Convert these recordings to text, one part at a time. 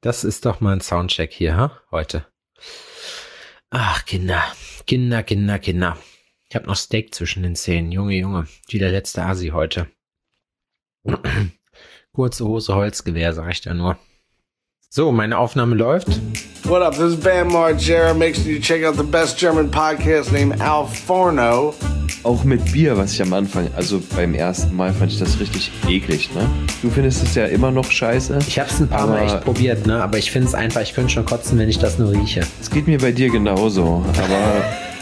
Das ist doch mal ein Soundcheck hier, heute. Ach, Kinder. Ich habe noch Steak zwischen den Zähnen. Junge. Wie der letzte Asi heute. Kurze Hose, Holzgewehr, sag ich da nur. So, meine Aufnahme läuft. What up, this is Bam Margera. Make sure you check out the best German podcast named Al Forno. Auch mit Bier, was ich am Anfang, also beim ersten Mal fand ich das richtig eklig, ne? Du findest es ja immer noch scheiße. Ich hab's ein paar Mal echt probiert, ne? Aber ich finde es einfach, ich könnte schon kotzen, wenn ich das nur rieche. Es geht mir bei dir genauso, aber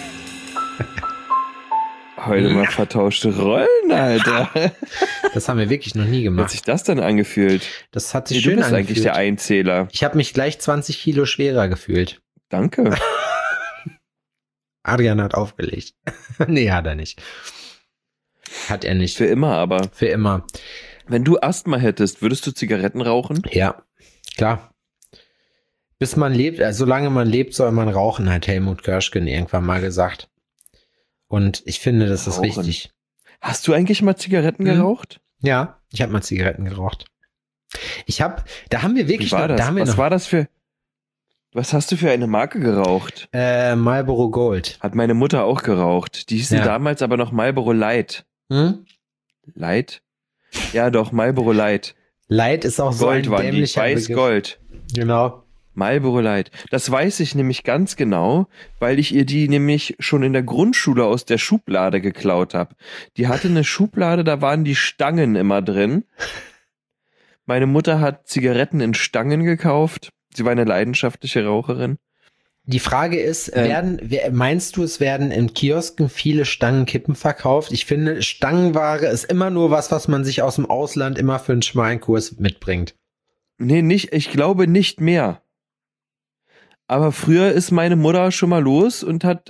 heute mal vertauschte Rollen, Alter. Das haben wir wirklich noch nie Wie hat gemacht. sich das denn angefühlt? Das hat sich Du schön bist angefühlt. eigentlich der Einzähler. Ich habe mich gleich 20 Kilo schwerer gefühlt. Danke. Adrian hat aufgelegt. Nee, hat er nicht. Hat er nicht. Für immer aber. Für immer. Wenn du Asthma hättest, würdest du Zigaretten rauchen? Ja, klar. Bis man lebt, solange man lebt, soll man rauchen, hat Helmut Körschgen irgendwann mal gesagt. Und ich finde, das ist Rauchen. richtig. Hast du eigentlich mal Zigaretten geraucht? Ja, ich habe mal Zigaretten geraucht. Da haben wir wirklich Wie war noch, das? da haben wir Was noch war das für... Was hast du für eine Marke geraucht? Marlboro Gold. Hat meine Mutter auch geraucht. Die hießen Ja. damals aber noch Marlboro Light. Hm? Light? Ja, doch, Marlboro Light. Light ist auch so Gold ein waren die. dämlicher Begriff. Weiß-Gold. Genau. Marlboro Light. Das weiß ich nämlich ganz genau, weil ich ihr die nämlich schon in der Grundschule aus der Schublade geklaut habe. Die hatte eine Schublade, da waren die Stangen immer drin. Meine Mutter hat Zigaretten in Stangen gekauft. Sie war eine leidenschaftliche Raucherin. Die Frage ist, meinst du, es werden in Kiosken viele Stangenkippen verkauft? Ich finde, Stangenware ist immer nur was man sich aus dem Ausland immer für einen schmalen Kurs mitbringt. Nee, ich glaube nicht mehr. Aber früher ist meine Mutter schon mal los und hat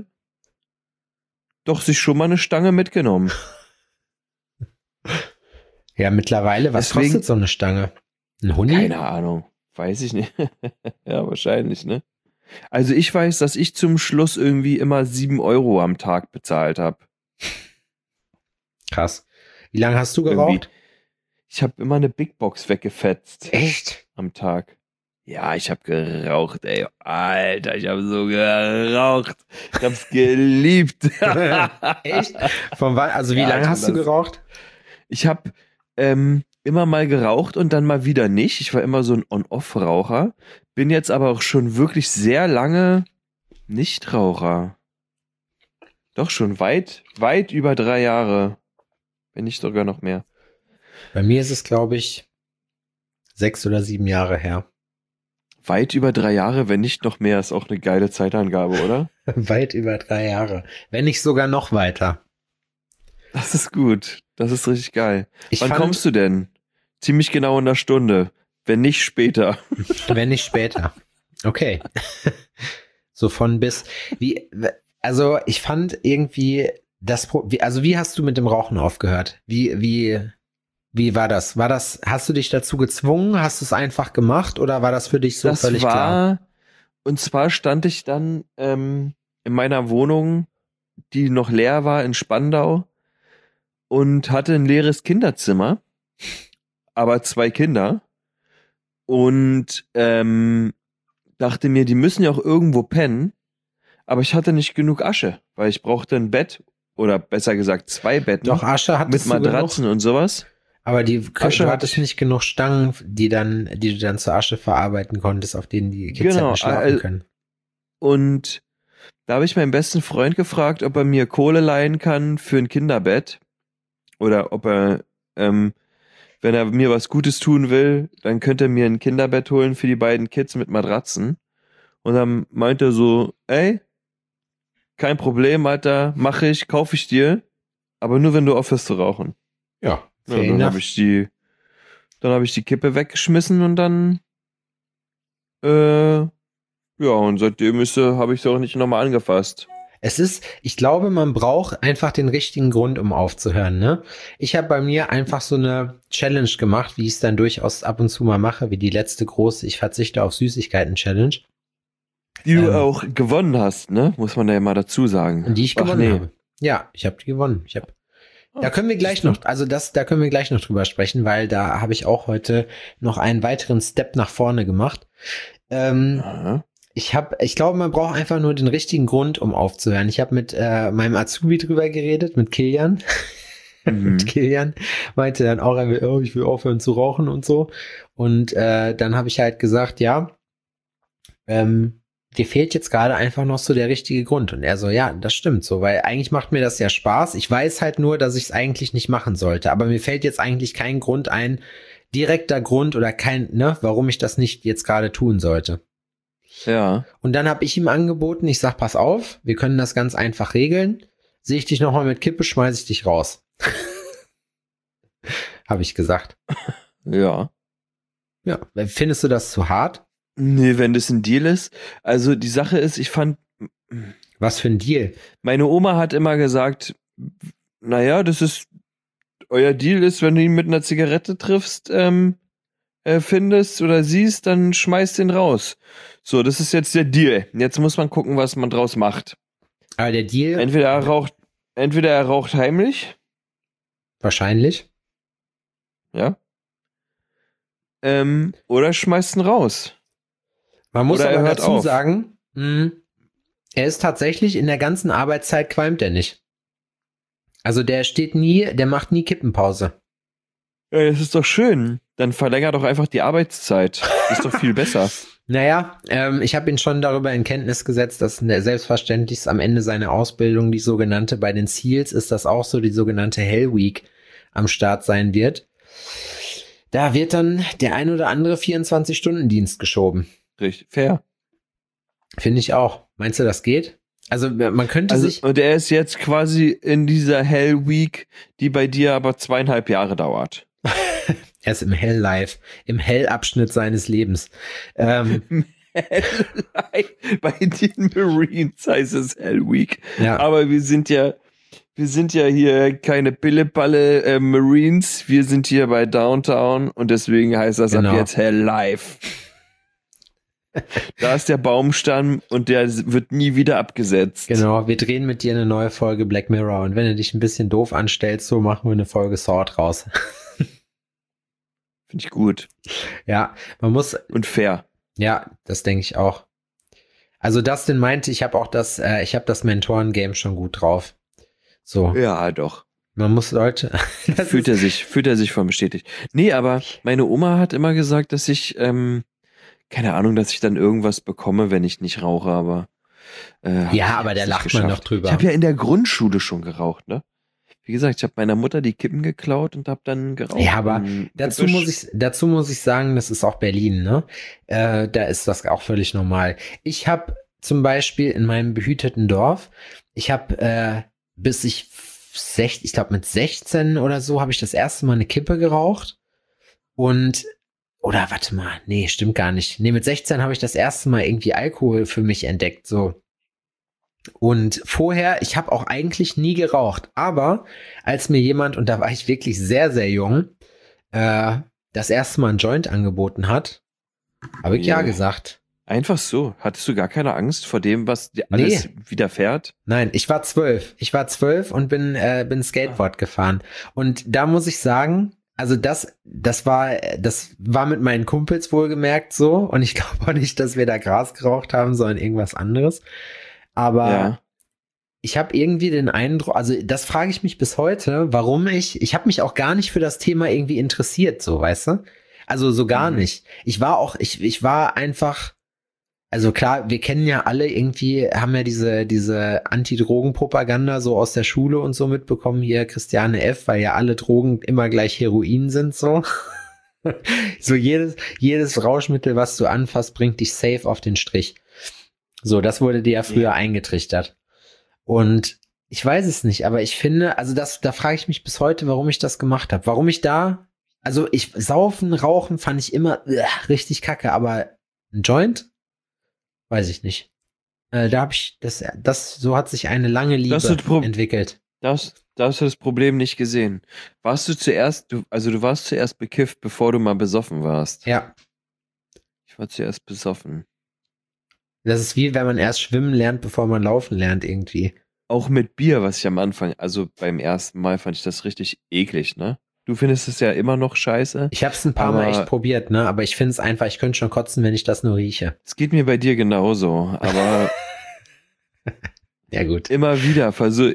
doch sich schon mal eine Stange mitgenommen. Ja, mittlerweile, was Deswegen- kostet so eine Stange? Ein Huni? Keine Ahnung. Weiß ich nicht. Ja, wahrscheinlich, ne? Also ich weiß, dass ich zum Schluss irgendwie immer 7 Euro am Tag bezahlt habe. Krass. Wie lange hast du geraucht? Ich habe immer eine Big Box weggefetzt Echt? am Tag. Ja, ich habe geraucht, ey. Alter, ich habe so geraucht. Ich hab's geliebt. Echt? Also wie Ja, lange ich hast du bin das- geraucht? Ich habe immer mal geraucht und dann mal wieder nicht. Ich war immer so ein On-Off-Raucher. Bin jetzt aber auch schon wirklich sehr lange Nichtraucher. Doch schon weit über 3 Jahre. Wenn nicht sogar noch mehr. Bei mir ist es, glaube ich, 6 oder 7 Jahre her. Weit über 3 Jahre, wenn nicht noch mehr, ist auch eine geile Zeitangabe, oder? Weit über 3 Jahre. Wenn nicht sogar noch weiter. Das ist gut. Das ist richtig geil. Wann fand- kommst du denn? Ziemlich genau in der Stunde. Wenn nicht später. Wenn nicht später. Okay. So von bis. Also ich fand irgendwie wie hast du mit dem Rauchen aufgehört? Wie war das? Hast du dich dazu gezwungen? Hast du es einfach gemacht oder war das für dich so Das völlig klar? Und zwar stand ich dann in meiner Wohnung, die noch leer war in Spandau und hatte ein leeres Kinderzimmer, aber 2 Kinder und dachte mir, die müssen ja auch irgendwo pennen, aber ich hatte nicht genug Asche, weil ich brauchte ein Bett oder besser gesagt 2 Betten Doch, Asche mit hattest du Matratzen genug, und sowas. aber Asche du hatte hattest ich. nicht genug Stangen, die du dann zur Asche verarbeiten konntest, auf denen die Kids Genau, hätten schlafen können. Und da habe ich meinen besten Freund gefragt, ob er mir Kohle leihen kann für ein Kinderbett. Oder ob er, wenn er mir was Gutes tun will, dann könnte er mir ein Kinderbett holen für die beiden Kids mit Matratzen. Und dann meinte er so, ey, kein Problem, Alter, kaufe ich dir, aber nur wenn du aufhörst zu rauchen. Ja, Ja, fair dann enough. habe ich die Kippe weggeschmissen und dann ja, und seitdem habe ich sie auch nicht nochmal angefasst. Ich glaube, man braucht einfach den richtigen Grund, um aufzuhören, ne? Ich habe bei mir einfach so eine Challenge gemacht, wie ich es dann durchaus ab und zu mal mache, wie die letzte große Ich verzichte auf Süßigkeiten-Challenge, Die du auch gewonnen hast, ne? Muss man da ja mal dazu sagen. die ich Ach, gewonnen nee. habe. Ja, ich habe die gewonnen. Da können wir gleich noch, da können wir gleich noch drüber sprechen, weil da habe ich auch heute noch einen weiteren Step nach vorne gemacht. Ich glaube, man braucht einfach nur den richtigen Grund, um aufzuhören. Ich habe mit meinem Azubi drüber geredet, mit Kilian. Mit Kilian meinte dann auch, ich will aufhören zu rauchen und so. Und dann habe ich halt gesagt, ja, dir fehlt jetzt gerade einfach noch so der richtige Grund. Und er so, ja, das stimmt so, weil eigentlich macht mir das ja Spaß. Ich weiß halt nur, dass ich es eigentlich nicht machen sollte. Aber mir fällt jetzt eigentlich kein Grund ein, direkter Grund oder warum ich das nicht jetzt gerade tun sollte. Ja. Und dann habe ich ihm angeboten, ich sag, pass auf, wir können das ganz einfach regeln. Sehe ich dich nochmal mit Kippe, schmeiß ich dich raus. Habe ich gesagt. Ja. Ja, findest du das zu hart? Nee, wenn das ein Deal ist. Also die Sache ist, ich fand... Was für ein Deal? Meine Oma hat immer gesagt, naja, euer Deal ist, wenn du ihn mit einer Zigarette triffst, findest oder siehst, dann schmeißt den raus. So, das ist jetzt der Deal. Jetzt muss man gucken, was man draus macht. Aber der Deal... Entweder er raucht heimlich. Wahrscheinlich. Ja. Oder schmeißt ihn raus. Man muss Oder aber hört dazu auf. sagen, er ist tatsächlich in der ganzen Arbeitszeit qualmt er nicht. Also der macht nie Kippenpause. Ja, das ist doch schön. Dann verlängert doch einfach die Arbeitszeit. Ist doch viel besser. Naja, ich habe ihn schon darüber in Kenntnis gesetzt, dass selbstverständlich am Ende seiner Ausbildung die sogenannte, bei den SEALs ist das auch so, die sogenannte Hell Week am Start sein wird. Da wird dann der ein oder andere 24-Stunden-Dienst geschoben. Richtig, fair. Finde ich auch. Meinst du, das geht? Also man könnte sich... Und er ist jetzt quasi in dieser Hell Week, die bei dir aber 2,5 Jahre dauert. Er ist im Hell-Life, im Hell-Abschnitt seines Lebens. Bei den Marines heißt es Hell Week. Ja. Aber wir sind ja hier keine Pillepalle Marines. Wir sind hier bei Downtown und deswegen heißt das Genau. ab jetzt Hell Life. Da ist der Baumstamm und der wird nie wieder abgesetzt. Genau, wir drehen mit dir eine neue Folge Black Mirror und wenn du dich ein bisschen doof anstellst, so machen wir eine Folge Sword raus. Finde ich gut. Ja, man muss... Und fair. Ja, das denke ich auch. Also Dustin meinte, ich habe das Mentoren-Game schon gut drauf. So. Ja, doch. Man muss Leute... Fühlt er sich von bestätigt. Nee, aber meine Oma hat immer gesagt, dass ich, keine Ahnung, dass ich dann irgendwas bekomme, wenn ich nicht rauche, aber ja, aber da lacht man noch drüber. Ich habe ja in der Grundschule schon geraucht, ne? Wie gesagt, ich habe meiner Mutter die Kippen geklaut und habe dann geraucht. Ja, aber dazu muss ich sagen, das ist auch Berlin, ne? Da ist das auch völlig normal. Ich habe zum Beispiel in meinem behüteten Dorf, ich habe ich glaube mit 16 oder so, habe ich das erste Mal eine Kippe geraucht. Oder warte mal, nee, stimmt gar nicht. Nee, mit 16 habe ich das erste Mal irgendwie Alkohol für mich entdeckt, so. Und vorher, ich habe auch eigentlich nie geraucht, aber als mir jemand, und da war ich wirklich sehr, sehr jung, das erste Mal einen Joint angeboten hat, habe ich ja gesagt. Einfach so. Hattest du gar keine Angst vor dem, was dir alles widerfährt? Nein, ich war 12. Ich war 12 und bin Skateboard gefahren. Und da muss ich sagen, also das war mit meinen Kumpels wohlgemerkt so. Und ich glaube auch nicht, dass wir da Gras geraucht haben, sondern irgendwas anderes. Aber ich habe irgendwie den Eindruck, also das frage ich mich bis heute, warum ich habe mich auch gar nicht für das Thema irgendwie interessiert, so, weißt du? Also so gar nicht. Ich war einfach, also klar, wir kennen ja alle irgendwie, haben ja diese Anti-Drogen-Propaganda so aus der Schule und so mitbekommen, hier Christiane F., weil ja alle Drogen immer gleich Heroin sind, so. So jedes Rauschmittel, was du anfasst, bringt dich safe auf den Strich. So, das wurde dir ja früher eingetrichtert. Und ich weiß es nicht, aber ich finde, also da frage ich mich bis heute, warum ich das gemacht habe. Saufen, Rauchen fand ich immer richtig kacke, aber ein Joint? Weiß ich nicht. Da habe ich, so hat sich eine lange Liebe entwickelt. Da hast du das Problem nicht gesehen. Du warst zuerst bekifft, bevor du mal besoffen warst. Ja. Ich war zuerst besoffen. Das ist wie, wenn man erst schwimmen lernt, bevor man laufen lernt, irgendwie. auch mit Bier, was ich am Anfang, also beim ersten Mal fand ich das richtig eklig, ne? Du findest es ja immer noch scheiße. Ich habe es ein paar Mal Aber- echt probiert, ne? Aber ich finde es einfach, ich könnte schon kotzen, wenn ich das nur rieche. Es geht mir bei dir genauso, aber Ja, gut. immer wieder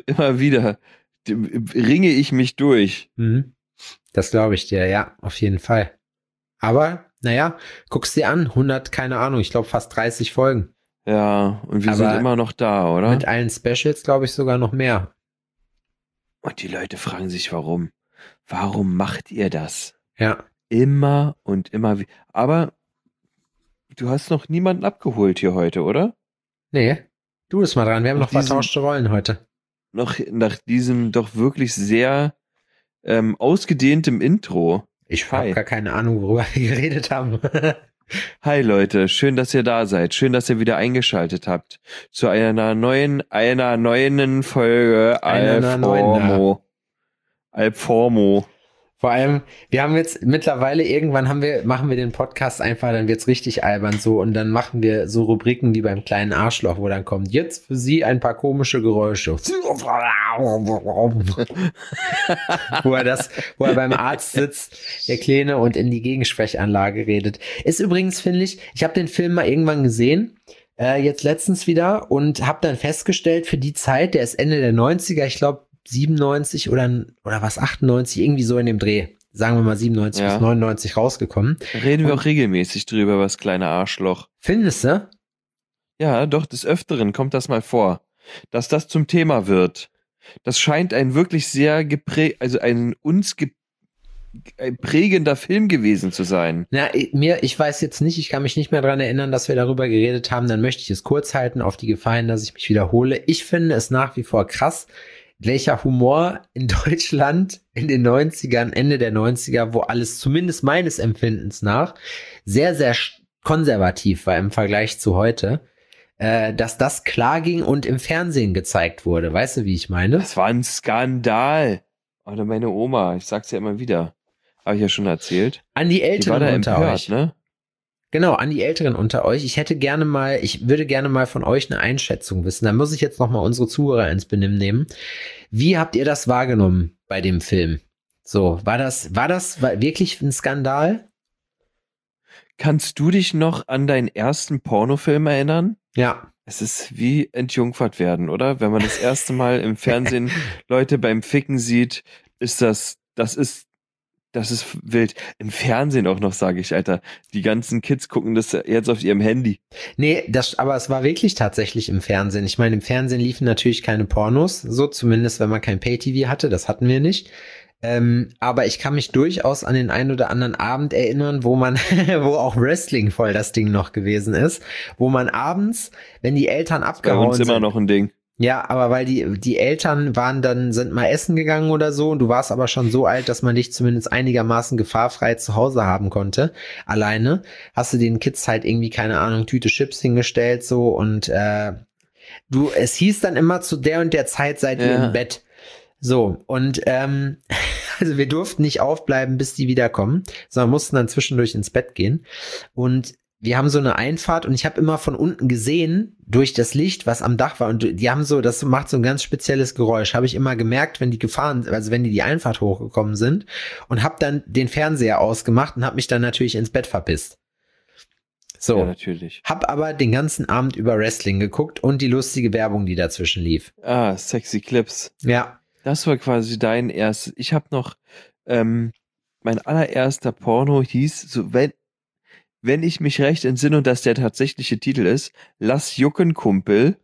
ringe ich mich durch. Mhm. Das glaube ich dir, ja, auf jeden Fall. Aber, naja, guck's dir an, 100, keine Ahnung, ich glaube fast 30 Folgen. Ja, und wir Aber sind immer noch da, oder? Mit allen Specials, glaube ich, sogar noch mehr. Und die Leute fragen sich, warum? Warum macht ihr das? Ja. Immer und immer wieder. Aber du hast noch niemanden abgeholt hier heute, oder? Nee, du bist mal dran, wir haben Nach noch vertauschte Rollen heute. Noch nach diesem doch wirklich sehr ausgedehntem Intro. Ich Hi. habe gar keine Ahnung, worüber wir geredet haben. Hi Leute, schön, dass ihr da seid. Schön, dass ihr wieder eingeschaltet habt zu einer neuen Folge Einer neuen, Alformo. Alformo. Vor allem, wir haben jetzt mittlerweile machen wir den Podcast einfach, dann wird's richtig albern so und dann machen wir so Rubriken wie beim kleinen Arschloch, wo dann kommt jetzt für Sie ein paar komische Geräusche. wo er beim Arzt sitzt, der Kleine, und in die Gegensprechanlage redet. Ist übrigens, finde ich habe den Film mal irgendwann gesehen, jetzt letztens wieder, und habe dann festgestellt, für die Zeit, der ist Ende der 90er, ich glaube 97 oder was, 98, irgendwie so in dem Dreh. Sagen wir mal 97 bis 99 rausgekommen. Da reden wir auch regelmäßig drüber, was kleine Arschloch. Findest du? Ja, doch, des Öfteren kommt das mal vor, dass das zum Thema wird. Das scheint ein wirklich sehr ein prägender Film gewesen zu sein. Na, ich weiß jetzt nicht, ich kann mich nicht mehr dran erinnern, dass wir darüber geredet haben, dann möchte ich es kurz halten, auf die Gefahr hin, dass ich mich wiederhole. Ich finde es nach wie vor krass, welcher Humor in Deutschland in den 90ern, Ende der 90er, wo alles zumindest meines Empfindens nach sehr, sehr konservativ war im Vergleich zu heute, dass das klar ging und im Fernsehen gezeigt wurde. Weißt du, wie ich meine? Das war ein Skandal. Oder meine Oma, ich sag's ja immer wieder. Habe ich ja schon erzählt. An die Die war Älteren da unter empört, euch. ne? Genau, an die Älteren unter euch. Ich würde gerne mal von euch eine Einschätzung wissen. Da muss ich jetzt noch mal unsere Zuhörer ins Benimm nehmen. Wie habt ihr das wahrgenommen bei dem Film? So, war das wirklich ein Skandal? Kannst du dich noch an deinen ersten Pornofilm erinnern? Ja. Es ist wie entjungfert werden, oder? Wenn man das erste Mal im Fernsehen Leute beim Ficken sieht, ist das ist wild. Im Fernsehen auch noch, sage ich, Alter. Die ganzen Kids gucken das jetzt auf ihrem Handy. Nee, aber es war wirklich tatsächlich im Fernsehen. Ich meine, im Fernsehen liefen natürlich keine Pornos, so zumindest, wenn man kein Pay-TV hatte, das hatten wir nicht. Aber ich kann mich durchaus an den einen oder anderen Abend erinnern, wo auch Wrestling voll das Ding noch gewesen ist, wo man abends, wenn die Eltern Bei abgehauen uns immer noch ein Ding. Ja, aber weil die Eltern sind mal essen gegangen oder so, und du warst aber schon so alt, dass man dich zumindest einigermaßen gefahrfrei zu Hause haben konnte, alleine, hast du den Kids halt irgendwie, keine Ahnung, Tüte Chips hingestellt, so, und es hieß dann immer, zu der und der Zeit seid ihr im Bett. So, und also wir durften nicht aufbleiben, bis die wiederkommen, sondern mussten dann zwischendurch ins Bett gehen. Und wir haben so eine Einfahrt, und ich habe immer von unten gesehen, durch das Licht, was am Dach war, und die haben das macht so ein ganz spezielles Geräusch, habe ich immer gemerkt, wenn wenn die Einfahrt hochgekommen sind, und habe dann den Fernseher ausgemacht und habe mich dann natürlich ins Bett verpisst. So, Ja, natürlich. hab aber den ganzen Abend über Wrestling geguckt und die lustige Werbung, die dazwischen lief. Ah, Sexy Clips. Ja, Das war quasi dein erstes. Ich habe noch, mein allererster Porno hieß, so wenn ich mich recht entsinne und das der tatsächliche Titel ist, Lass jucken, Kumpel.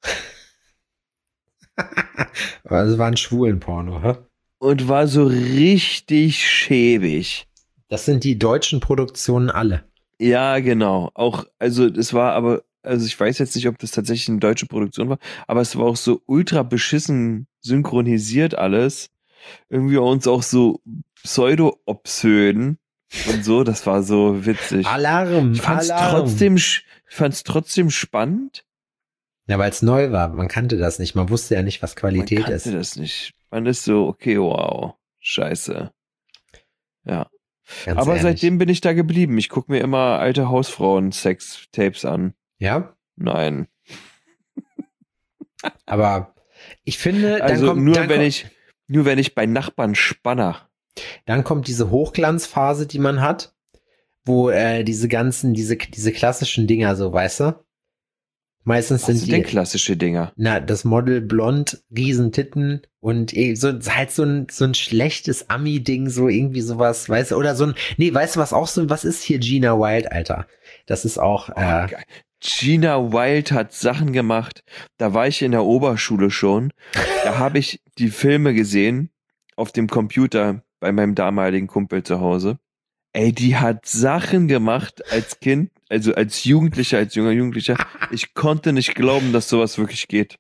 also war ein Schwulenporno, hä? Und war so richtig schäbig. Das sind die deutschen Produktionen alle. Ja, genau. Auch, also es war aber, also ich weiß jetzt nicht, ob das tatsächlich eine deutsche Produktion war, aber es war auch so ultra beschissen synchronisiert alles. Irgendwie uns auch so pseudo-obszön und so, das war so witzig. Alarm, Ich fand's trotzdem spannend. Ja, weil es neu war. Man kannte das nicht. Man wusste ja nicht, was Qualität Man kannte ist. das nicht. Man ist so, okay, wow, scheiße. Ja. Ganz Aber ehrlich. seitdem bin ich da geblieben. Ich gucke mir immer alte Hausfrauen-Sex-Tapes an. Ja, Nein. aber Ich finde, Also nur wenn ich bei Nachbarn spanner. dann kommt diese Hochglanzphase, die man hat, wo diese klassischen Dinger so, weißt du? Meistens Was sind sind denn klassische Dinger? das Model blond, Riesentitten und halt so ein schlechtes Ami-Ding, so irgendwie sowas, weißt du, oder weißt du, was ist hier Gina Wild, Alter? Das ist auch, Geil. Gina Wild hat Sachen gemacht, da war ich in der Oberschule schon, da habe ich die Filme gesehen auf dem Computer bei meinem damaligen Kumpel zu Hause. Ey, die hat Sachen gemacht als Kind, also als Jugendlicher, als junger Jugendlicher. Ich konnte nicht glauben, dass sowas wirklich geht.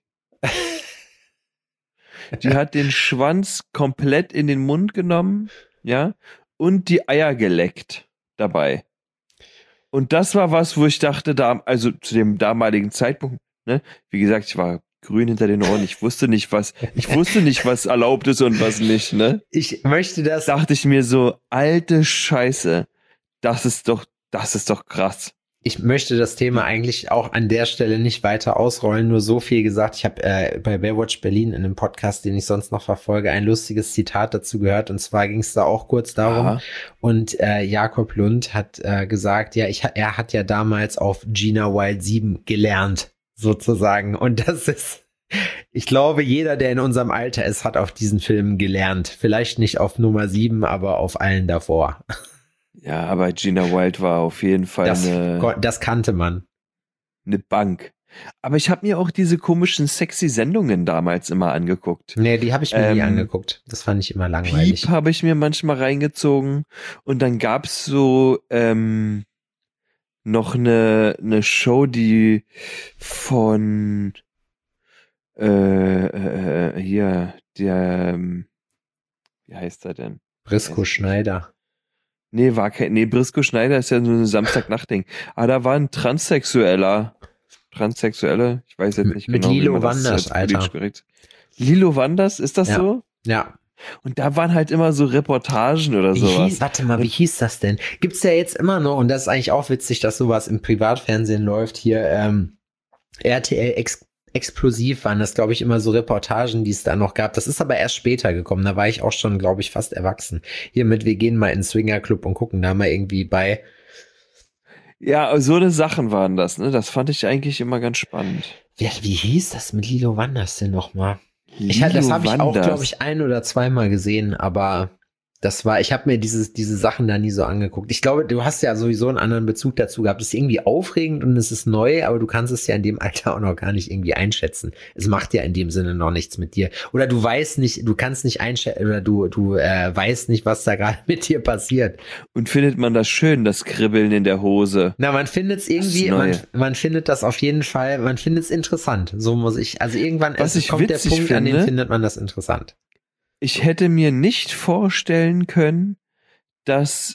Die hat den Schwanz komplett in den Mund genommen, ja, und die Eier geleckt dabei. Und das war was, wo ich dachte, also zu dem damaligen Zeitpunkt, ne, wie gesagt, ich war grün hinter den Ohren, ich wusste nicht, was erlaubt ist und was nicht, ne? ich möchte das, Dachte ich mir so, alte Scheiße, das ist doch krass. ich möchte das Thema eigentlich auch an der Stelle nicht weiter ausrollen, nur so viel gesagt. Ich habe bei Baywatch Berlin in einem Podcast, den ich sonst noch verfolge, ein lustiges Zitat dazu gehört. Und zwar ging es da auch kurz darum. Aha. Und Jakob Lund hat gesagt, ja, er hat ja damals auf Gina Wild 7 gelernt, sozusagen. Und das ist, ich glaube, jeder, der in unserem Alter ist, hat auf diesen Filmen gelernt. Vielleicht nicht auf Nummer 7, aber auf allen davor. Ja, aber Gina Wild war auf jeden Fall Das kannte man. eine Bank. Aber ich habe mir auch diese komischen sexy Sendungen damals immer angeguckt. Nee, die habe ich mir nie angeguckt. Das fand ich immer langweilig. Piep habe ich mir manchmal reingezogen und dann gab's so noch eine Show, die von hier der wie heißt er denn? Brisco Schneider. Nee, Brisco Schneider ist ja so ein Samstagnachtding. Aber da war ein Transsexuelle, ich weiß jetzt nicht Mit genau, Lilo wie man Wanders, das Alter. korrekt. Lilo Wanders, ist das Ja. so? Ja. Und da waren halt immer so Reportagen oder sowas. Warte mal, wie hieß das denn? Gibt's ja jetzt immer noch, und das ist eigentlich auch witzig, dass sowas im Privatfernsehen läuft, hier RTL Explosiv waren das, glaube ich, immer so Reportagen, die es da noch gab. Das ist aber erst später gekommen. Da war ich auch schon, glaube ich, fast erwachsen. Hiermit, wir gehen mal in den Swingerclub und gucken da mal irgendwie bei. Ja, so eine Sachen waren das, ne? Das fand ich eigentlich immer ganz spannend. Wie hieß das mit Lilo Wanders denn nochmal? Das Lilo habe ich auch, Wanders. glaube ich, ein- oder zweimal gesehen, aber ich habe mir diese Sachen da nie so angeguckt. Ich glaube, du hast ja sowieso einen anderen Bezug dazu gehabt. Es ist irgendwie aufregend und es ist neu, aber du kannst es ja in dem Alter auch noch gar nicht irgendwie einschätzen. Es macht ja in dem Sinne noch nichts mit dir. Oder du weißt nicht, du kannst nicht einschätzen, oder du weißt nicht, was da gerade mit dir passiert. Und findet man das schön, das Kribbeln in der Hose? Na, man findet es irgendwie, man findet das auf jeden Fall, man findet es interessant. So muss ich, also irgendwann kommt der Punkt, an dem findet man das interessant. Ich hätte mir nicht vorstellen können, dass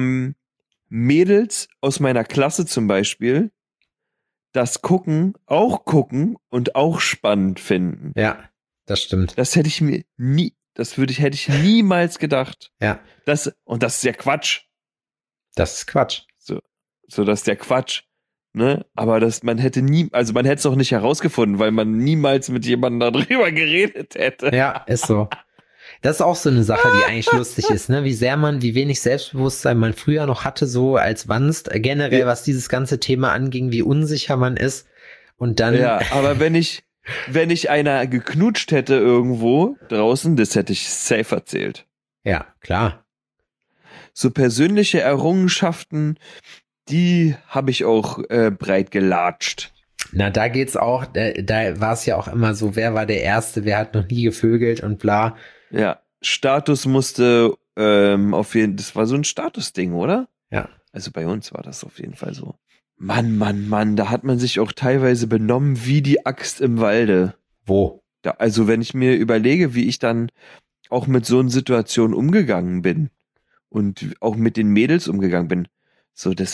Mädels aus meiner Klasse zum Beispiel das gucken und auch spannend finden. Ja, das stimmt. Das hätte ich mir hätte ich niemals gedacht. Ja. Und das ist ja Quatsch. Das ist Quatsch. So, das ist ja Quatsch. Ne? Aber man hätte es auch nicht herausgefunden, weil man niemals mit jemandem darüber geredet hätte. Ja, ist so. Das ist auch so eine Sache, die eigentlich lustig ist, ne? Wie wenig Selbstbewusstsein man früher noch hatte, so als Wanst, generell, was dieses ganze Thema anging, wie unsicher man ist. Und dann. Ja, aber wenn ich einer geknutscht hätte irgendwo draußen, das hätte ich safe erzählt. Ja, klar. So persönliche Errungenschaften, die habe ich auch breit gelatscht. Na, da geht's auch, da war es ja auch immer so, wer war der Erste, wer hat noch nie gevögelt und bla. Ja, Status musste das war so ein Statusding, oder? Ja. Also bei uns war das auf jeden Fall so. Mann, da hat man sich auch teilweise benommen wie die Axt im Walde. Wo? Also wenn ich mir überlege, wie ich dann auch mit so einer Situation umgegangen bin und auch mit den Mädels umgegangen bin, so da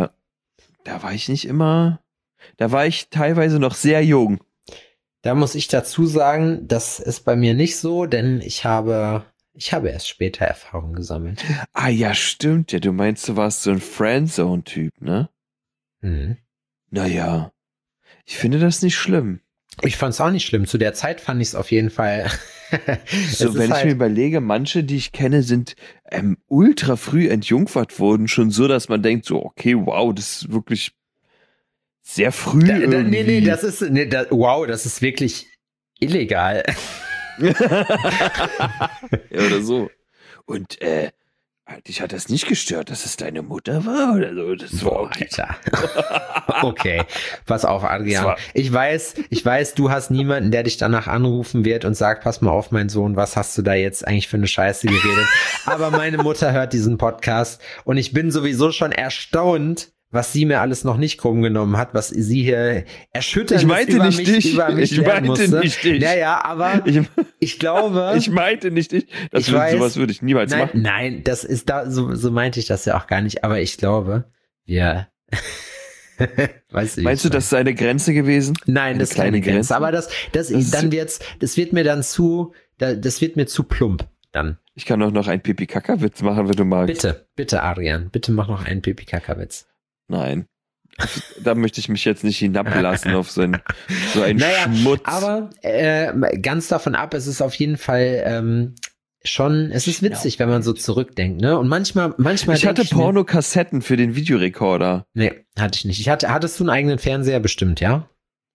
war ich teilweise noch sehr jung. Da muss ich dazu sagen, das ist bei mir nicht so, denn ich habe erst später Erfahrung gesammelt. Ah ja, stimmt ja. Du meinst, du warst so ein Friendzone-Typ, ne? Mhm. Naja, ich finde das nicht schlimm. Ich fand es auch nicht schlimm. Zu der Zeit fand ich es auf jeden Fall. So, wenn ich mir überlege, manche, die ich kenne, sind ultra früh entjungfert worden, schon so, dass man denkt, so, okay, wow, das ist wirklich sehr früh irgendwie. Wow, das ist wirklich illegal. Ja, oder so. Und dich hat das nicht gestört, dass es deine Mutter war oder so? Das war okay. Alter. Okay, pass auf, Adrian. Ich weiß, du hast niemanden, der dich danach anrufen wird und sagt, pass mal auf, mein Sohn, was hast du da jetzt eigentlich für eine Scheiße geredet? Aber meine Mutter hört diesen Podcast und ich bin sowieso schon erstaunt, was sie mir alles noch nicht krumm genommen hat, was sie hier erschüttert über mich lernen musste. Nicht dich. Ja, aber ich glaube... Ich meinte nicht dich. Sowas würde ich niemals machen. Nein, das ist da, so meinte ich das ja auch gar nicht, aber ich glaube, wir... Meinst du, das ist eine Grenze gewesen? Nein, das ist keine Grenze, aber das wird mir zu plump dann. Ich kann auch noch einen Pipi-Kaka-Witz machen, wenn du magst. Bitte, Adrian, bitte mach noch einen Pipi-Kaka-Witz. Nein. Da möchte ich mich jetzt nicht hinablassen auf so einen Schmutz. Aber ganz davon ab, es ist auf jeden Fall es ist witzig, wenn man so zurückdenkt, ne? Und manchmal ich hatte Pornokassetten für den Videorekorder. Nee, hatte ich nicht. Hattest du einen eigenen Fernseher bestimmt, ja?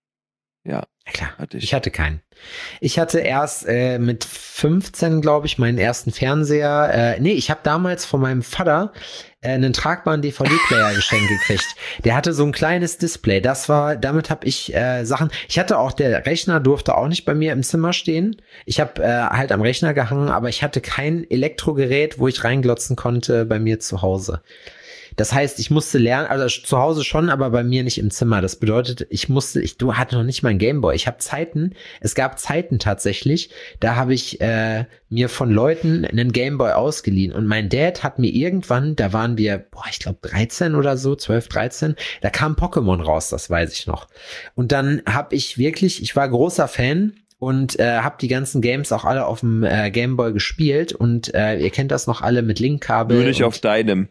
Ja, klar. Ich hatte keinen. Ich hatte erst mit 15, glaube ich, meinen ersten Fernseher. Ich habe damals von meinem Vater einen tragbaren DVD-Player geschenkt gekriegt. Der hatte so ein kleines Display. Damit habe ich Sachen. Ich hatte auch, der Rechner durfte auch nicht bei mir im Zimmer stehen. Ich habe halt am Rechner gehangen, aber ich hatte kein Elektrogerät, wo ich reinglotzen konnte bei mir zu Hause. Das heißt, ich musste lernen, also zu Hause schon, aber bei mir nicht im Zimmer. Das bedeutet, du hatte noch nicht mal einen Gameboy. Es gab Zeiten tatsächlich, da habe ich mir von Leuten einen Gameboy ausgeliehen. Und mein Dad hat mir irgendwann, da waren wir, ich glaube 13 oder so, 12, 13, da kam Pokémon raus, das weiß ich noch. Und dann ich war großer Fan und habe die ganzen Games auch alle auf dem Gameboy gespielt. Und ihr kennt das noch alle mit Linkkabel. Nur nicht auf deinem.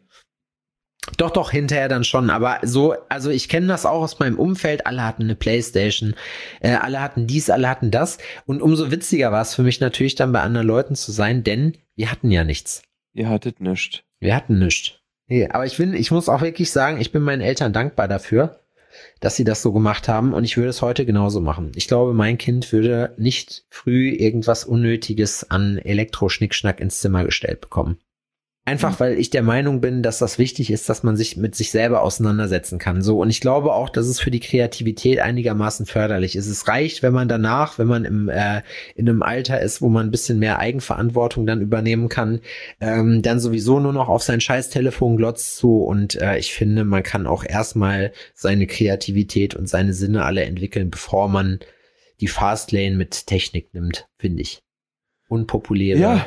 Doch, hinterher dann schon, aber so, also ich kenne das auch aus meinem Umfeld, alle hatten eine Playstation, alle hatten dies, alle hatten das und umso witziger war es für mich natürlich dann bei anderen Leuten zu sein, denn wir hatten ja nichts. Ihr hattet nichts. Wir hatten nichts. Nee, aber ich muss auch wirklich sagen, ich bin meinen Eltern dankbar dafür, dass sie das so gemacht haben und ich würde es heute genauso machen. Ich glaube, mein Kind würde nicht früh irgendwas Unnötiges an Elektroschnickschnack ins Zimmer gestellt bekommen. Einfach, weil ich der Meinung bin, dass das wichtig ist, dass man sich mit sich selber auseinandersetzen kann. So, und ich glaube auch, dass es für die Kreativität einigermaßen förderlich ist. Es reicht, wenn man danach, wenn man in einem Alter ist, wo man ein bisschen mehr Eigenverantwortung dann übernehmen kann, dann sowieso nur noch auf sein scheiß Telefon glotzt zu. Und ich finde, man kann auch erstmal seine Kreativität und seine Sinne alle entwickeln, bevor man die Fastlane mit Technik nimmt, finde ich. Unpopuläre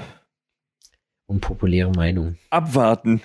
Meinung. Abwarten.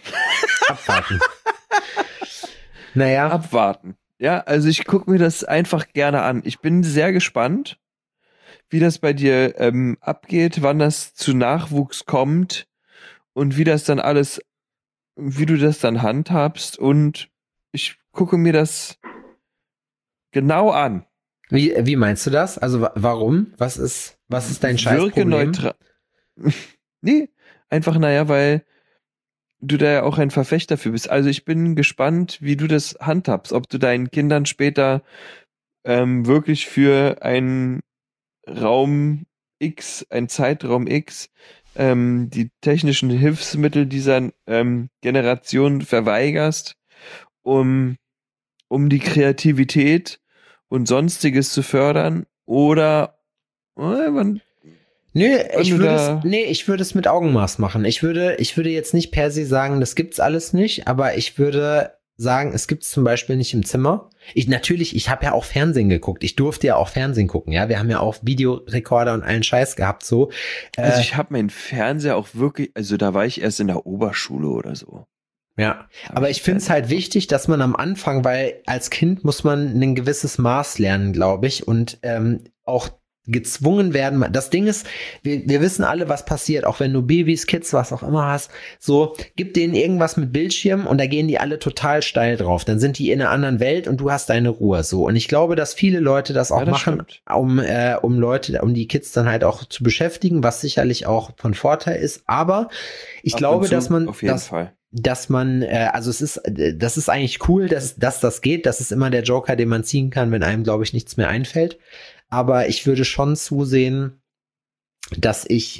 Naja. Abwarten. Ja, also ich gucke mir das einfach gerne an. Ich bin sehr gespannt, wie das bei dir abgeht, wann das zu Nachwuchs kommt und wie das dann alles, wie du das dann handhabst. Und ich gucke mir das genau an. Wie meinst du das? Also warum? Was ist dein Scheißproblem? Wirke neutral. Nee, einfach, weil du da ja auch ein Verfechter für bist. Also ich bin gespannt, wie du das handhabst, ob du deinen Kindern später wirklich für einen Raum X, einen Zeitraum X, die technischen Hilfsmittel dieser Generation verweigerst, um die Kreativität und Sonstiges zu fördern, oder ich würde es mit Augenmaß machen. Ich würde jetzt nicht per se sagen, das gibt's alles nicht, aber ich würde sagen, es gibt's zum Beispiel nicht im Zimmer. Ich habe ja auch Fernsehen geguckt. Ich durfte ja auch Fernsehen gucken, ja. Wir haben ja auch Videorekorder und allen Scheiß gehabt, so. Also ich habe meinen Fernseher auch wirklich, also da war ich erst in der Oberschule oder so. Ja, aber ich finde es halt wichtig, dass man am Anfang, weil als Kind muss man ein gewisses Maß lernen, glaube ich, und auch gezwungen werden. Das Ding ist, wir wissen alle, was passiert, auch wenn du Babys, Kids, was auch immer hast. So, gib denen irgendwas mit Bildschirm und da gehen die alle total steil drauf. Dann sind die in einer anderen Welt und du hast deine Ruhe. So, und ich glaube, dass viele Leute das auch machen, um die Kids dann halt auch zu beschäftigen, was sicherlich auch von Vorteil ist. Aber ich glaube, dass man auf jeden Fall. Dass man, also das ist eigentlich cool, dass das geht. Das ist immer der Joker, den man ziehen kann, wenn einem, glaube ich, nichts mehr einfällt. Aber ich würde schon zusehen, dass ich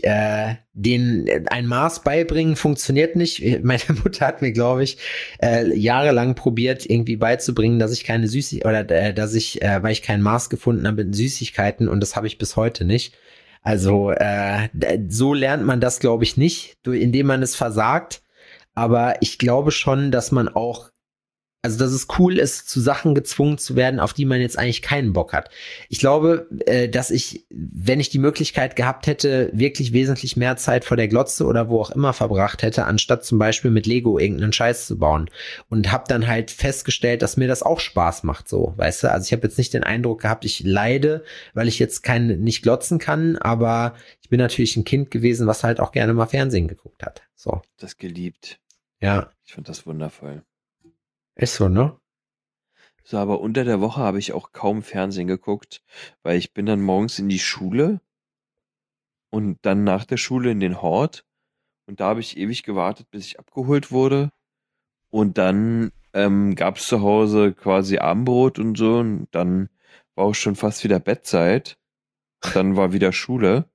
ein Maß beibringen funktioniert nicht. Meine Mutter hat mir, glaube ich, jahrelang probiert, irgendwie beizubringen, dass ich keine weil ich kein Maß gefunden habe in Süßigkeiten, und das habe ich bis heute nicht. Also so lernt man das, glaube ich, nicht, indem man es versagt. Aber ich glaube schon, dass man auch, also dass es cool ist, zu Sachen gezwungen zu werden, auf die man jetzt eigentlich keinen Bock hat. Ich glaube, dass ich, wenn ich die Möglichkeit gehabt hätte, wirklich wesentlich mehr Zeit vor der Glotze oder wo auch immer verbracht hätte, anstatt zum Beispiel mit Lego irgendeinen Scheiß zu bauen. Und habe dann halt festgestellt, dass mir das auch Spaß macht, so, weißt du? Also ich habe jetzt nicht den Eindruck gehabt, ich leide, weil ich jetzt nicht glotzen kann, aber ich bin natürlich ein Kind gewesen, was halt auch gerne mal Fernsehen geguckt hat. So. Das geliebt. Ja. Ich fand das wundervoll. Ist so, ne? So, aber unter der Woche habe ich auch kaum Fernsehen geguckt, weil ich bin dann morgens in die Schule und dann nach der Schule in den Hort, und da habe ich ewig gewartet, bis ich abgeholt wurde, und dann gab es zu Hause quasi Abendbrot und so, und dann war auch schon fast wieder Bettzeit, dann war wieder Schule.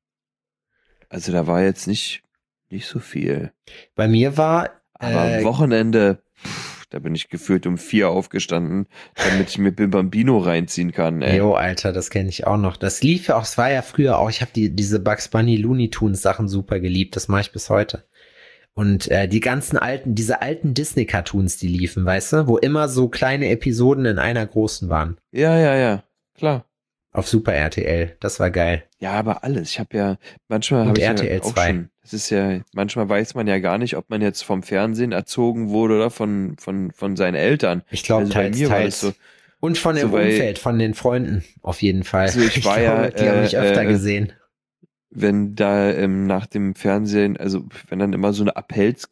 Also da war jetzt nicht so viel. Bei mir war aber am Wochenende, da bin ich gefühlt um 4 aufgestanden, damit ich mir Bim Bambino reinziehen kann. Ey. Jo, Alter, das kenne ich auch noch. Das lief ja auch, es war ja früher auch, ich habe diese Bugs Bunny Looney Tunes Sachen super geliebt, das mache ich bis heute. Und diese alten Disney-Cartoons, die liefen, weißt du, wo immer so kleine Episoden in einer großen waren. Ja, klar. Auf Super RTL, das war geil. Ja, aber alles. Ich habe ja, manchmal habe ich RTL ja auch 2. schon, das ist ja, manchmal weiß man ja gar nicht, ob man jetzt vom Fernsehen erzogen wurde oder von seinen Eltern. Ich glaube, also teils. So, und von dem Umfeld, von den Freunden, auf jeden Fall. Also ich war ja, die habe ich öfter gesehen. Wenn da nach dem Fernsehen, also wenn dann immer so eine Appells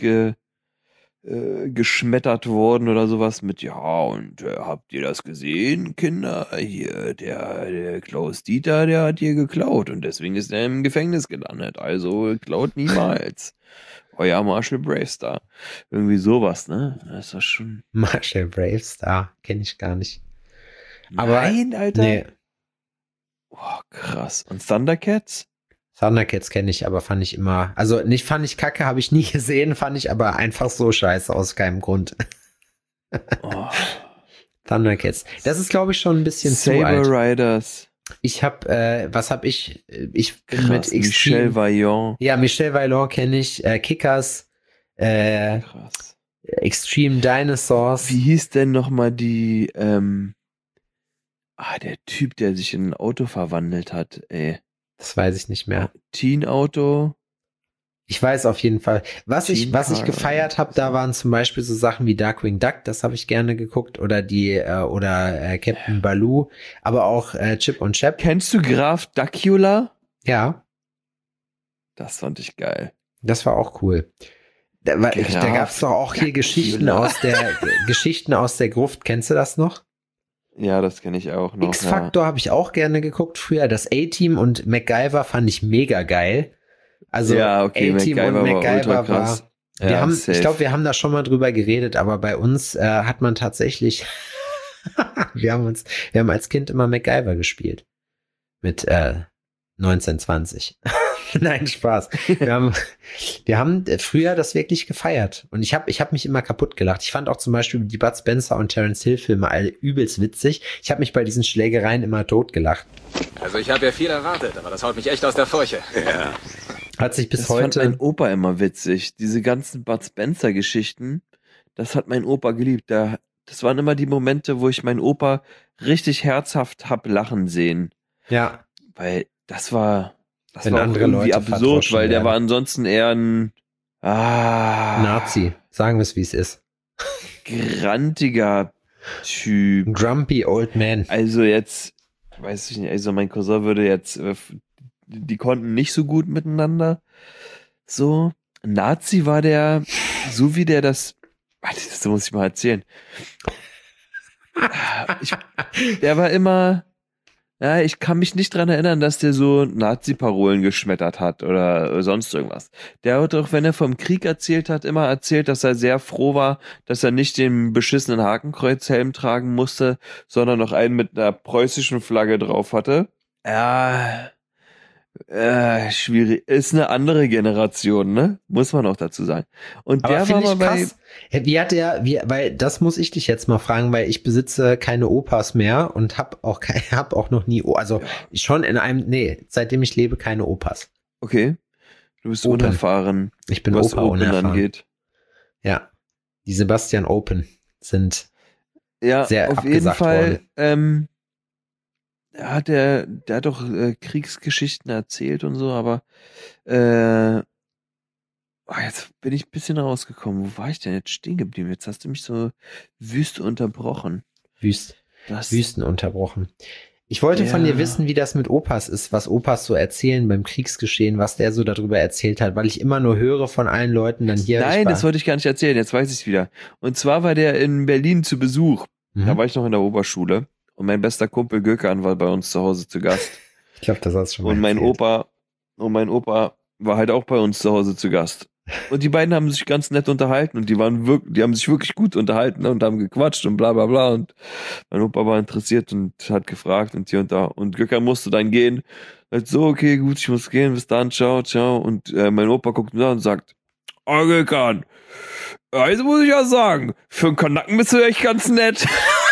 geschmettert worden oder sowas mit, ja, und habt ihr das gesehen, Kinder? Hier, der Klaus Dieter, der hat hier geklaut und deswegen ist er im Gefängnis gelandet. Also klaut niemals. Euer Marshall Bravestar. Irgendwie sowas, ne? Das ist doch schon. Marshall Bravestar, kenne ich gar nicht. Aber, nein, Alter. Nee. Oh, krass. Und Thundercats? Thundercats kenne ich, aber fand ich immer, also nicht fand ich kacke, habe ich nie gesehen, fand ich aber einfach so scheiße aus keinem Grund. Oh. Thundercats. Das ist, glaube ich, schon ein bisschen Saber zu alt. Riders. Ich habe, was habe ich? Ich bin Krass, mit Extreme. Michel Vaillant. Ja, Michel Vaillant kenne ich. Kickers. Krass. Extreme Dinosaurs. Wie hieß denn nochmal die, der Typ, der sich in ein Auto verwandelt hat, ey. Das weiß ich nicht mehr. Teen Auto. Ich weiß auf jeden Fall. Was ich gefeiert habe, da waren zum Beispiel so Sachen wie Darkwing Duck, das habe ich gerne geguckt, oder Captain Baloo, aber auch Chip und Chap. Kennst du Graf Dracula? Ja. Das fand ich geil. Das war auch cool. Da gab es doch auch hier Geschichten aus der Gruft. Kennst du das noch? Ja, das kenne ich auch noch. X-Factor habe ich auch gerne geguckt früher. Das A-Team und MacGyver fand ich mega geil. Also ja, okay, A-Team und MacGyver war. Ich glaube, wir haben da schon mal drüber geredet, aber bei uns hat man tatsächlich, wir haben als Kind immer MacGyver gespielt. Mit 1920. Nein, Spaß. Wir haben früher das wirklich gefeiert. Und ich hab mich immer kaputt gelacht. Ich fand auch zum Beispiel die Bud Spencer und Terence Hill Filme alle übelst witzig. Ich habe mich bei diesen Schlägereien immer totgelacht. Also ich habe ja viel erwartet, aber das haut mich echt aus der Furche. Ja. Hat sich bis das heute... fand mein Opa immer witzig. Diese ganzen Bud Spencer Geschichten, das hat mein Opa geliebt. Das waren immer die Momente, wo ich meinen Opa richtig herzhaft hab lachen sehen. Ja. Weil das war wenn auch andere irgendwie Leute absurd, weil der war ansonsten eher ein Nazi. Sagen wir es, wie es ist. Grantiger Typ. Grumpy Old Man. Also jetzt weiß ich nicht, also mein Cousin würde jetzt, die konnten nicht so gut miteinander. So, Nazi war der, so wie der das, warte, das muss ich mal erzählen. Der war immer, ja, ich kann mich nicht dran erinnern, dass der so Nazi-Parolen geschmettert hat oder sonst irgendwas. Der hat doch, wenn er vom Krieg erzählt hat, immer erzählt, dass er sehr froh war, dass er nicht den beschissenen Hakenkreuzhelm tragen musste, sondern noch einen mit einer preußischen Flagge drauf hatte. Ja, schwierig. Ist eine andere Generation, ne? Muss man auch dazu sagen. Und Aber der war mal bei, krass. Wie hat der, weil das muss ich dich jetzt mal fragen, weil ich besitze keine Opas mehr und hab auch noch nie, also schon seitdem ich lebe, keine Opas. okay, du bist Open. unerfahren, Ich bin was Opa Open unerfahren. angeht. Ja, die Sebastian Open sind Ja, sehr auf jeden abgesagt Fall, der hat doch Kriegsgeschichten erzählt und so, aber jetzt bin ich ein bisschen rausgekommen. Wo war ich denn jetzt stehen geblieben? Jetzt hast du mich so wüst unterbrochen. Wüsten unterbrochen. Ich wollte von dir wissen, wie das mit Opas ist, was Opas so erzählen beim Kriegsgeschehen, was der so darüber erzählt hat, weil ich immer nur höre von allen Leuten dann hier. Nein, das wollte ich gar nicht erzählen, jetzt weiß ich es wieder. Und zwar war der in Berlin zu Besuch. Da war ich noch in der Oberschule und mein bester Kumpel Gökhan war bei uns zu Hause zu Gast. Ich glaube, das hast du schon mal Und mein erzählt. Opa war halt auch bei uns zu Hause zu Gast. Und die beiden haben sich ganz nett unterhalten und die haben sich wirklich gut unterhalten und haben gequatscht und bla bla bla. Und mein Opa war interessiert und hat gefragt und hier und da. Und Gökhan musste dann gehen. Halt so, okay, gut, ich muss gehen, bis dann, ciao, ciao. Und mein Opa guckt mir da und sagt, oh Gökhan, also muss ich ja sagen, für einen Kanaken bist du echt ganz nett.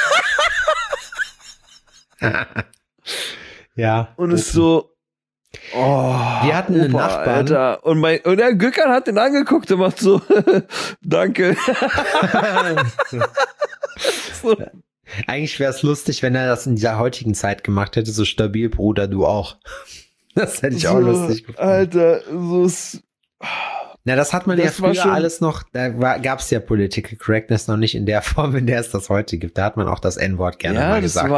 Ja. Und es so, wir hatten einen Nachbarn. Alter. Und der Gökhan hat den angeguckt und macht so, danke. So. Eigentlich wäre es lustig, wenn er das in dieser heutigen Zeit gemacht hätte, so stabil, Bruder, du auch. Das hätte ich auch lustig gefunden. Alter, so ist. Na, das hat man ja Das war früher schon- alles noch, gab es ja Political Correctness noch nicht in der Form, in der es das heute gibt. Da hat man auch das N-Wort gerne mal gesagt.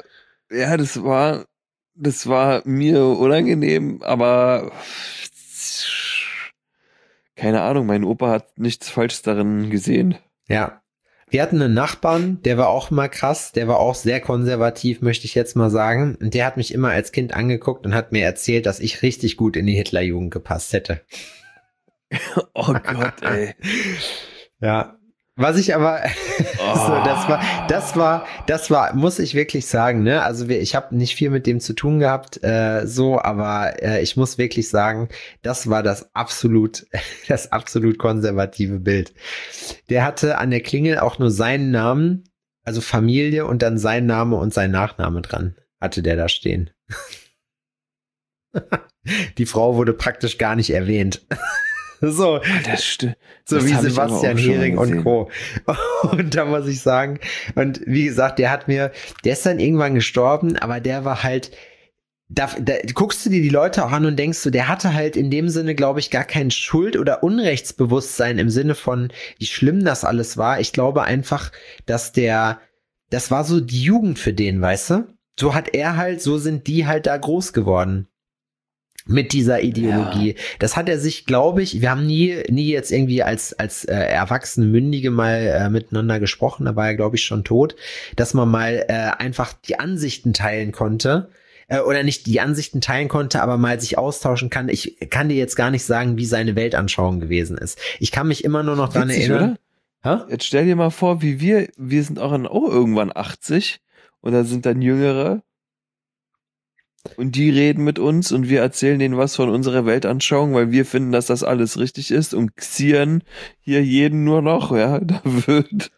Das war mir unangenehm, aber keine Ahnung, mein Opa hat nichts Falsches darin gesehen. Ja. Wir hatten einen Nachbarn, der war auch mal krass, der war auch sehr konservativ, möchte ich jetzt mal sagen. Und der hat mich immer als Kind angeguckt und hat mir erzählt, dass ich richtig gut in die Hitlerjugend gepasst hätte. Oh Gott, ey. Ja. Was ich aber, das war, muss ich wirklich sagen, ne? Also ich habe nicht viel mit dem zu tun gehabt, aber ich muss wirklich sagen, das war das absolut konservative Bild. Der hatte an der Klingel auch nur seinen Namen, also Familie und dann sein Name und sein Nachname dran, hatte der da stehen. Die Frau wurde praktisch gar nicht erwähnt. So, Das stimmt. so Das wie hab ich aber Sebastian auch schon mal Hering und gesehen. Co. Und da muss ich sagen, und wie gesagt, der ist dann irgendwann gestorben, aber der war halt, da guckst du dir die Leute auch an und denkst du, der hatte halt in dem Sinne, glaube ich, gar kein Schuld- oder Unrechtsbewusstsein im Sinne von, wie schlimm das alles war. Ich glaube einfach, dass das war so die Jugend für den, weißt du? So sind die halt da groß geworden. Mit dieser Ideologie. Ja. Das hat er sich, glaube ich, wir haben nie jetzt irgendwie als erwachsene Mündige mal miteinander gesprochen, da war er, glaube ich, schon tot, dass man mal einfach die Ansichten teilen konnte, oder nicht die Ansichten teilen konnte, aber mal sich austauschen kann. Ich kann dir jetzt gar nicht sagen, wie seine Weltanschauung gewesen ist. Ich kann mich immer nur noch dran erinnern. Oder? Jetzt stell dir mal vor, wie wir sind auch irgendwann 80 und da sind dann Jüngere. Und die reden mit uns und wir erzählen denen was von unserer Weltanschauung, weil wir finden, dass das alles richtig ist und xieren hier jeden nur noch, ja, da wird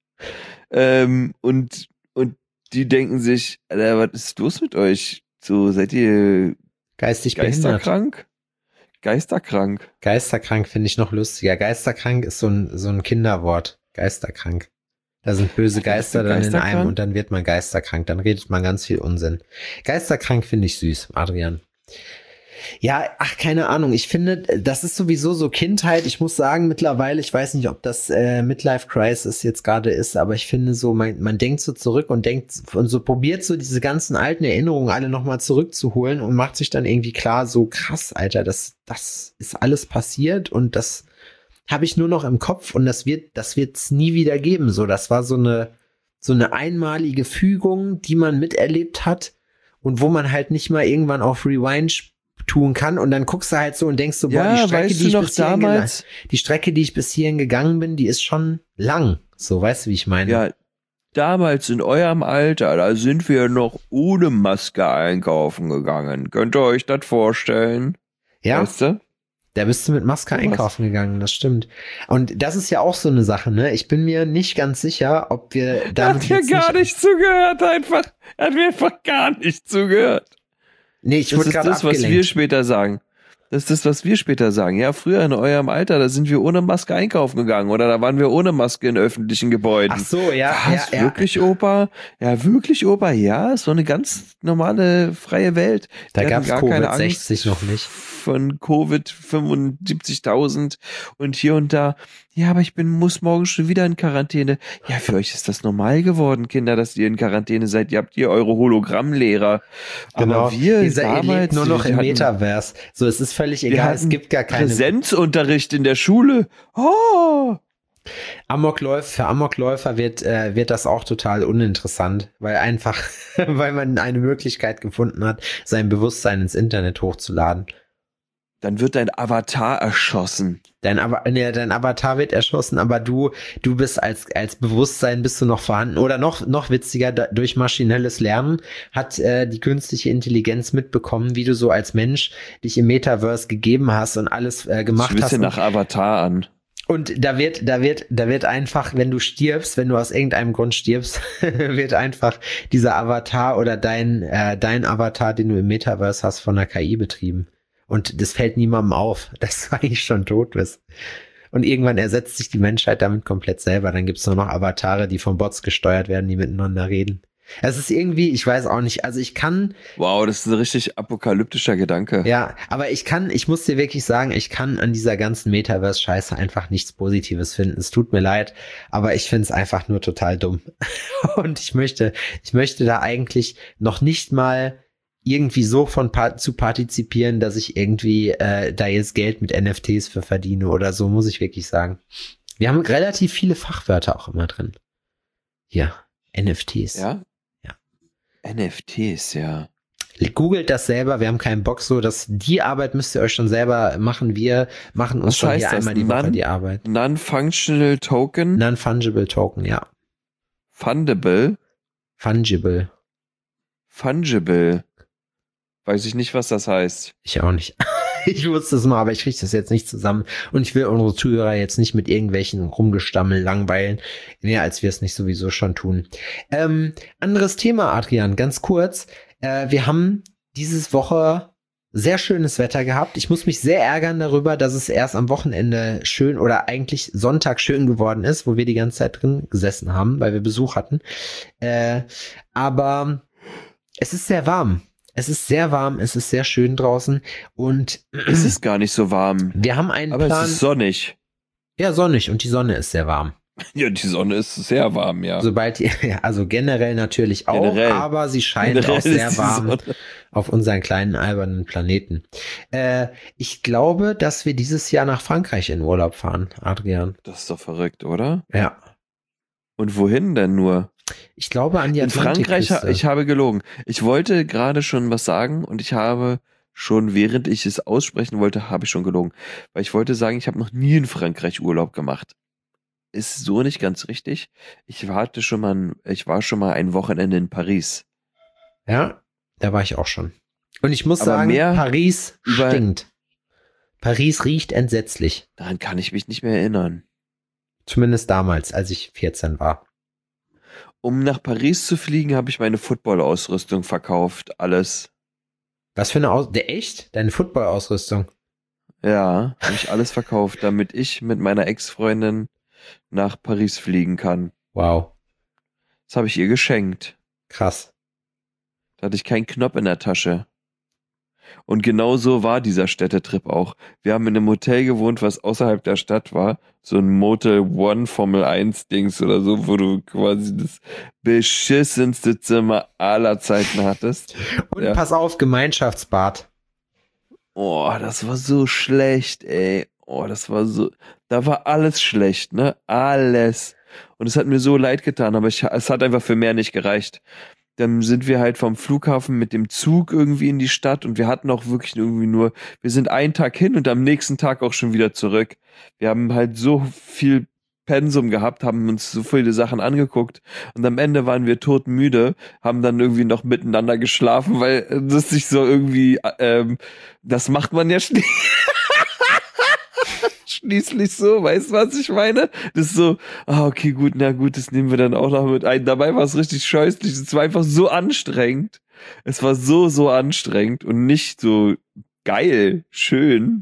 und die denken sich, Alter, was ist los mit euch? So, seid ihr geistig behindert? Geisterkrank. Geisterkrank finde ich noch lustiger. Geisterkrank ist so ein Kinderwort. Geisterkrank. Da sind böse Geister dann in einem und dann wird man geisterkrank. Dann redet man ganz viel Unsinn. Geisterkrank finde ich süß, Adrian. Ja, ach, keine Ahnung. Ich finde, das ist sowieso so Kindheit. Ich muss sagen, mittlerweile, ich weiß nicht, ob das Midlife Crisis jetzt gerade ist, aber ich finde so, man denkt so zurück und denkt und so probiert so diese ganzen alten Erinnerungen alle nochmal zurückzuholen und macht sich dann irgendwie klar, so krass, Alter, das ist alles passiert und das habe ich nur noch im Kopf und das wird's nie wieder geben. So, das war so eine einmalige Fügung, die man miterlebt hat und wo man halt nicht mal irgendwann auf Rewind tun kann und dann guckst du halt so und denkst so, boah, Ja, die Strecke, die ich bis hierhin gegangen bin, die ist schon lang. So, weißt du, wie ich meine? Ja, damals in eurem Alter, da sind wir noch ohne Maske einkaufen gegangen. Könnt ihr euch das vorstellen? Ja, Weißt du? da bist du mit Maske einkaufen gegangen, das stimmt. Und das ist ja auch so eine Sache, ne? Ich bin mir nicht ganz sicher, ob wir damit Hat mir jetzt gar nicht zugehört, einfach. Hat mir einfach gar nicht zugehört. Nee, ich wurde gerade Das ist das, was wir abgelenkt. später sagen. Das ist das, was wir später sagen. Ja, früher in eurem Alter, da sind wir ohne Maske einkaufen gegangen oder da waren wir ohne Maske in öffentlichen Gebäuden. Ach so, ja, Was, ja, wirklich, Opa? Ja, wirklich, Opa? Ja, so eine ganz normale, freie Welt. Da Die gab's hatten gar keine Angst Covid-60 noch nicht. von Covid 75.000 und hier und da. Ja, aber muss morgen schon wieder in Quarantäne. Ja, für euch ist das normal geworden, Kinder, dass ihr in Quarantäne seid. Ihr habt hier eure Hologrammlehrer. Genau. Aber wir Ihr lebt damals, nur noch wir im hatten- Metaverse. So, es ist völlig egal, es gibt gar keine Präsenzunterricht in der Schule. Oh! Für Amokläufer wird das auch total uninteressant, weil man eine Möglichkeit gefunden hat, sein Bewusstsein ins Internet hochzuladen. Dann wird dein Avatar erschossen. Dein Avatar wird erschossen, aber du bist als Bewusstsein bist du noch vorhanden. Oder noch witziger, durch maschinelles Lernen hat die künstliche Intelligenz mitbekommen, wie du so als Mensch dich im Metaverse gegeben hast und alles gemacht Ich hast. wisse nach Avatar an. Und da wird einfach, wenn du aus irgendeinem Grund stirbst, wird einfach dieser Avatar oder dein Avatar, den du im Metaverse hast, von der KI betrieben. Und das fällt niemandem auf, dass du eigentlich schon tot bist. Und irgendwann ersetzt sich die Menschheit damit komplett selber. Dann gibt's nur noch Avatare, die von Bots gesteuert werden, die miteinander reden. Es ist irgendwie, ich weiß auch nicht, also ich kann. Wow, das ist ein richtig apokalyptischer Gedanke. Ja, aber ich muss dir wirklich sagen, ich kann an dieser ganzen Metaverse-Scheiße einfach nichts Positives finden. Es tut mir leid, aber ich finde es einfach nur total dumm. Und ich möchte da eigentlich noch nicht mal irgendwie so zu partizipieren, dass ich irgendwie da jetzt Geld mit NFTs für verdiene oder so, muss ich wirklich sagen. Wir haben relativ viele Fachwörter auch immer drin. Hier, NFTs. Ja? Ja. NFTs, ja. Googelt das selber, wir haben keinen Bock so, die Arbeit müsst ihr euch schon selber machen. Wir machen uns Was schon heißt hier das? einmal die Woche die Arbeit. Non-Functional Token? Non-Fungible Token, ja. Fundable? Fungible. Fungible. Weiß ich nicht, was das heißt. Ich auch nicht. Ich wusste es mal, aber ich kriege das jetzt nicht zusammen. Und ich will unsere Zuhörer jetzt nicht mit irgendwelchen Rumgestammel langweilen, mehr als wir es nicht sowieso schon tun. Anderes Thema, Adrian, ganz kurz. Wir haben dieses Woche sehr schönes Wetter gehabt. Ich muss mich sehr ärgern darüber, dass es erst am Wochenende schön oder eigentlich Sonntag schön geworden ist, wo wir die ganze Zeit drin gesessen haben, weil wir Besuch hatten. Aber es ist sehr warm. Es ist sehr warm, es ist sehr schön draußen und Es ist gar nicht so warm. wir haben einen Aber Plan. es ist sonnig. Ja, sonnig und die Sonne ist sehr warm. Ja, die Sonne ist sehr warm, ja. Also generell natürlich auch, Generell. aber sie scheint Generell auch sehr ist die warm Sonne. auf unseren kleinen albernen Planeten. Ich glaube, dass wir dieses Jahr nach Frankreich in Urlaub fahren, Adrian. Das ist doch verrückt, oder? Ja. Und wohin denn nur? Ich glaube an die In Frankreich, Atlantikküste. ich habe gelogen. Ich wollte gerade schon was sagen und ich habe schon, während ich es aussprechen wollte, habe ich schon gelogen. Weil ich wollte sagen, ich habe noch nie in Frankreich Urlaub gemacht. Ist so nicht ganz richtig. Ich war schon mal ein Wochenende in Paris. Ja, da war ich auch schon. Und ich muss Aber sagen, mehr Paris über- stinkt. Paris riecht entsetzlich. Daran kann ich mich nicht mehr erinnern. Zumindest damals, als ich 14 war. Um nach Paris zu fliegen, habe ich meine Football-Ausrüstung verkauft. Alles. Was für eine Echt? Deine Football-Ausrüstung? Ja, habe ich alles verkauft, damit ich mit meiner Ex-Freundin nach Paris fliegen kann. Wow, Das habe ich ihr geschenkt. krass. Da hatte ich keinen Knopf in der Tasche. Und genau so war dieser Städtetrip auch. Wir haben in einem Hotel gewohnt, was außerhalb der Stadt war. So ein Motel One Formel 1 Dings oder so, wo du quasi das beschissenste Zimmer aller Zeiten hattest. Und Ja. pass auf, Gemeinschaftsbad. Oh, das war so schlecht, ey. Oh, da war alles schlecht, ne? Alles. Und es hat mir so leid getan, aber es hat einfach für mehr nicht gereicht. Dann sind wir halt vom Flughafen mit dem Zug irgendwie in die Stadt und wir hatten auch wirklich wir sind einen Tag hin und am nächsten Tag auch schon wieder zurück. Wir haben halt so viel Pensum gehabt, haben uns so viele Sachen angeguckt und am Ende waren wir todmüde, haben dann irgendwie noch miteinander geschlafen, weil das sich so irgendwie, das macht man ja schließlich so, weißt du, was ich meine? Das ist so, okay, gut, das nehmen wir dann auch noch mit ein. Dabei war es richtig scheußlich, es war einfach so anstrengend. Es war so anstrengend und nicht so geil, schön.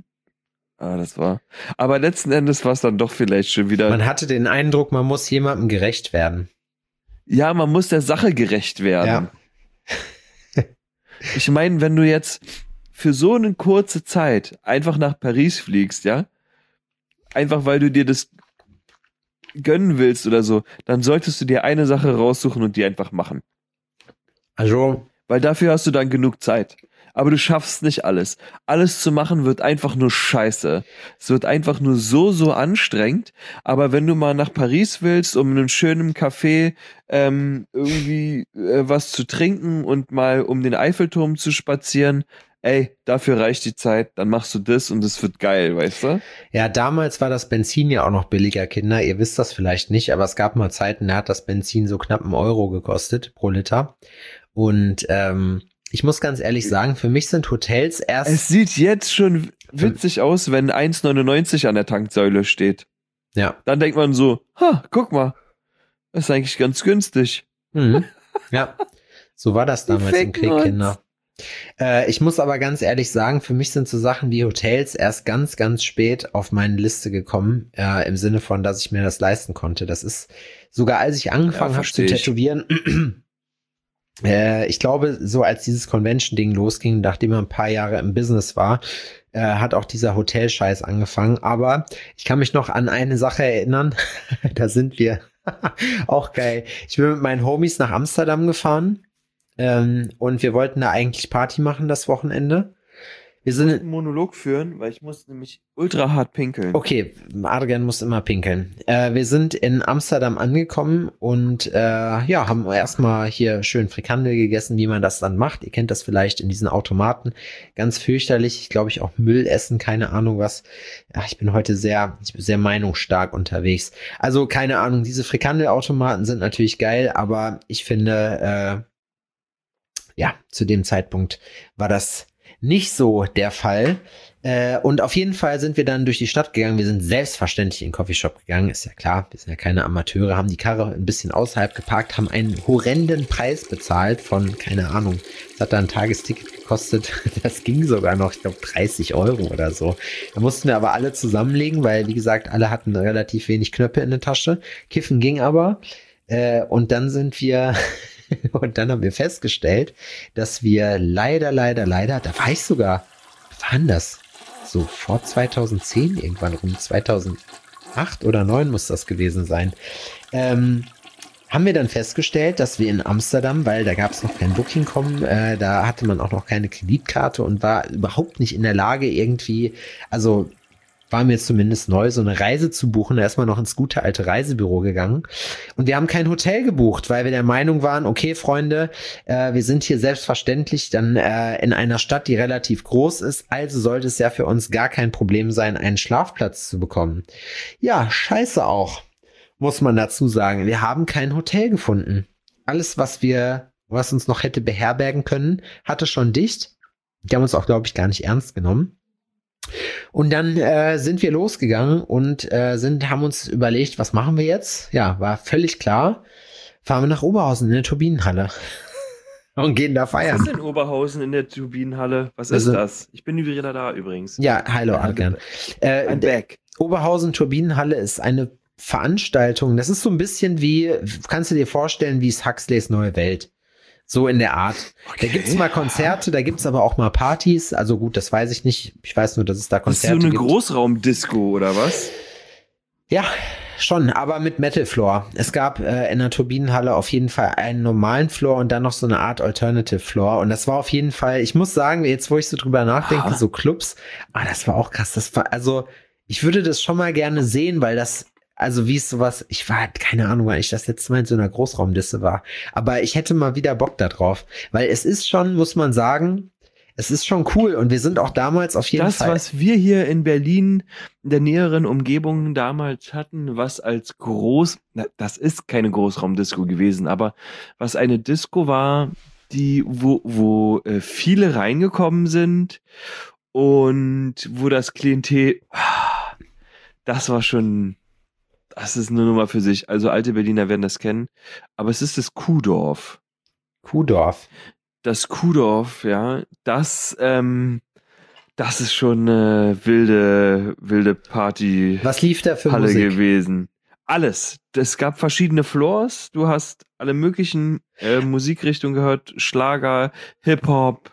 Aber letzten Endes war es dann doch vielleicht schon wieder. Man hatte den Eindruck, man muss jemandem gerecht werden. Ja, man muss der Sache gerecht werden. Ja. Ich meine, wenn du jetzt für so eine kurze Zeit einfach nach Paris fliegst, ja, einfach weil du dir das gönnen willst oder so, dann solltest du dir eine Sache raussuchen und die einfach machen. Also, Weil dafür hast du dann genug Zeit. Aber du schaffst nicht alles. Alles zu machen wird einfach nur scheiße. Es wird einfach nur so anstrengend. Aber wenn du mal nach Paris willst, um in einem schönen Café irgendwie was zu trinken und mal um den Eiffelturm zu spazieren, ey, dafür reicht die Zeit, dann machst du das und es wird geil, weißt du? ja, damals war das Benzin ja auch noch billiger, Kinder. Ihr wisst das vielleicht nicht, aber es gab mal Zeiten, da hat das Benzin so knapp 1 Euro gekostet pro Liter. Und ich muss ganz ehrlich sagen, für mich sind Hotels erst... Es sieht jetzt schon witzig aus, wenn 1,99 an der Tanksäule steht. Ja. Dann denkt man so, guck mal, das ist eigentlich ganz günstig. Mhm. Ja, so war das damals im ficken Krieg, uns. Kinder. Ich muss aber ganz ehrlich sagen, für mich sind so Sachen wie Hotels erst ganz spät auf meine Liste gekommen, im Sinne von, dass ich mir das leisten konnte. Das ist sogar, als ich angefangen habe zu versteh ich. tätowieren, ich glaube, so als dieses Convention-Ding losging, nachdem er ein paar Jahre im Business war, hat auch dieser Hotelscheiß angefangen. Aber ich kann mich noch an eine Sache erinnern, da sind wir auch geil. Ich bin mit meinen Homies nach Amsterdam gefahren. Und wir wollten da eigentlich Party machen das Wochenende. Wir sind einen Monolog führen, weil ich muss nämlich ultra hart pinkeln. okay, Adrian muss immer pinkeln. Wir sind in Amsterdam angekommen und haben erstmal hier schön Frikandel gegessen, wie man das dann macht. Ihr kennt das vielleicht in diesen Automaten. Ganz fürchterlich. Ich glaube, ich auch Müll essen, keine Ahnung was. Ja, ich bin heute sehr meinungsstark unterwegs. Also keine Ahnung, diese Frikandelautomaten sind natürlich geil, aber ich finde, zu dem Zeitpunkt war das nicht so der Fall. Und auf jeden Fall sind wir dann durch die Stadt gegangen. Wir sind selbstverständlich in den Coffeeshop gegangen. Ist ja klar, wir sind ja keine Amateure, haben die Karre ein bisschen außerhalb geparkt, haben einen horrenden Preis bezahlt von, keine Ahnung, das hat da ein Tagesticket gekostet. Das ging sogar noch, ich glaube, 30 Euro oder so. Da mussten wir aber alle zusammenlegen, weil, wie gesagt, alle hatten relativ wenig Knöpfe in der Tasche. Kiffen ging aber. Und dann sind wir... Und dann haben wir festgestellt, dass wir leider, da war ich sogar, wann das? So vor 2010, irgendwann rum 2008 oder 2009 muss das gewesen sein, haben wir dann festgestellt, dass wir in Amsterdam, weil da gab es noch kein Booking.com, da hatte man auch noch keine Kreditkarte und war überhaupt nicht in der Lage irgendwie, also war mir zumindest neu, so eine Reise zu buchen. Da ist man noch ins gute alte Reisebüro gegangen. Und wir haben kein Hotel gebucht, weil wir der Meinung waren, okay, Freunde, wir sind hier selbstverständlich dann in einer Stadt, die relativ groß ist. Also sollte es ja für uns gar kein Problem sein, einen Schlafplatz zu bekommen. Ja, scheiße auch, muss man dazu sagen. Wir haben kein Hotel gefunden. Alles, was uns noch hätte beherbergen können, hatte schon dicht. Die haben uns auch, glaube ich, gar nicht ernst genommen. Und dann sind wir losgegangen und haben uns überlegt, was machen wir jetzt? Ja, war völlig klar. Fahren wir nach Oberhausen in der Turbinenhalle und gehen da feiern. Was ist denn Oberhausen in der Turbinenhalle? Was ist das? Ich bin wieder da übrigens. Ja, hallo Adrian. I'm back. Oberhausen Turbinenhalle ist eine Veranstaltung. Das ist so ein bisschen wie, kannst du dir vorstellen, wie es Huxleys Neue Welt. So in der Art. Okay. Da gibt's mal Konzerte, da gibt's aber auch mal Partys. Also gut, das weiß ich nicht. Ich weiß nur, dass es da Das ist so Konzerte eine gibt. Großraumdisco oder was? Ja, schon, aber mit Metal Floor. Es gab in der Turbinenhalle auf jeden Fall einen normalen Floor und dann noch so eine Art Alternative Floor. Und das war auf jeden Fall, ich muss sagen, jetzt wo ich so drüber nachdenke, so Clubs, das war auch krass. Das war, also, ich würde das schon mal gerne sehen, weil das, also wie es sowas, ich war, keine Ahnung, weil ich das letzte Mal in so einer Großraumdisse war. Aber ich hätte mal wieder Bock da drauf. Weil es ist schon, muss man sagen, es ist schon cool und wir sind auch damals auf jeden Fall. Das, was wir hier in Berlin in der näheren Umgebung damals hatten, was als das ist keine Großraumdisco gewesen, aber was eine Disco war, wo viele reingekommen sind und wo das Klientel, das war schon, das ist eine Nummer für sich. Also alte Berliner werden das kennen, aber es ist das Kuhdorf. Kuhdorf. Das Kuhdorf, ja, das ist schon eine wilde Party. Was lief da für Halle Musik? gewesen. Alles. Es gab verschiedene Floors. Du hast alle möglichen Musikrichtungen gehört. Schlager, Hip-Hop,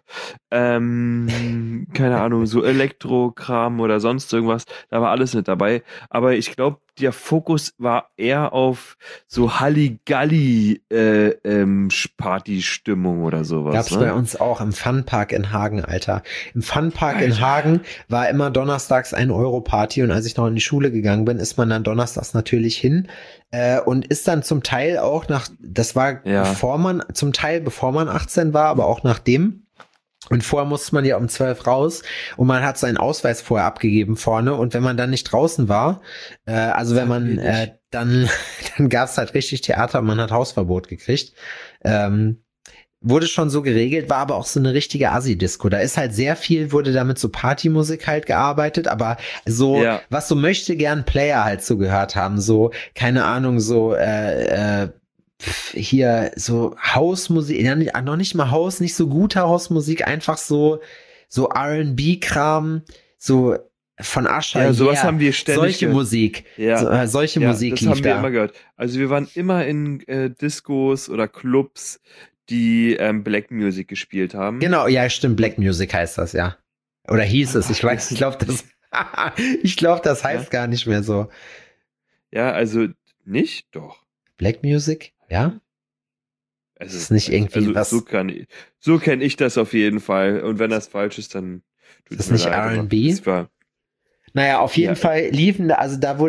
keine Ahnung, so Elektro-Kram oder sonst irgendwas. Da war alles mit dabei. Aber ich glaube, der Fokus war eher auf so Halligalli Party-Stimmung oder sowas. Gab's bei uns auch im Funpark in Hagen, Alter. Im Funpark in Hagen war immer donnerstags 1-Euro-Party und als ich noch in die Schule gegangen bin, ist man dann donnerstags natürlich hin und ist dann zum Teil auch das war bevor man 18 war, aber auch nachdem. Und vorher musste man ja um 12 raus und man hat seinen Ausweis vorher abgegeben vorne und wenn man dann nicht draußen war, also wenn man dann gab's halt richtig Theater und man hat Hausverbot gekriegt. Wurde schon so geregelt, war aber auch so eine richtige Assi-Disco. Da ist halt sehr viel, wurde damit so Partymusik halt gearbeitet, aber so, was so möchte gern Player halt so gehört haben, so, keine Ahnung, so, hier, so Hausmusik, ja, noch nicht mal Haus, nicht so gute Hausmusik, einfach so R&B-Kram, so von Ascher. Ja, sowas haben wir ständig. Solche Musik. Ja. Solche Musik das lief haben wir da. immer gehört. Also wir waren immer in Diskos oder Clubs, die Black Music gespielt haben. Genau, ja, stimmt, Black Music heißt das, ja. Oder hieß es, ich glaube, das heißt gar nicht mehr so. Ja, also nicht? Doch. Black Music, ja? Also, ist nicht irgendwie was. So kenn ich das auf jeden Fall. Und wenn das falsch ist, dann tut es nicht R&B? Naja, auf jeden Fall liefen da, also da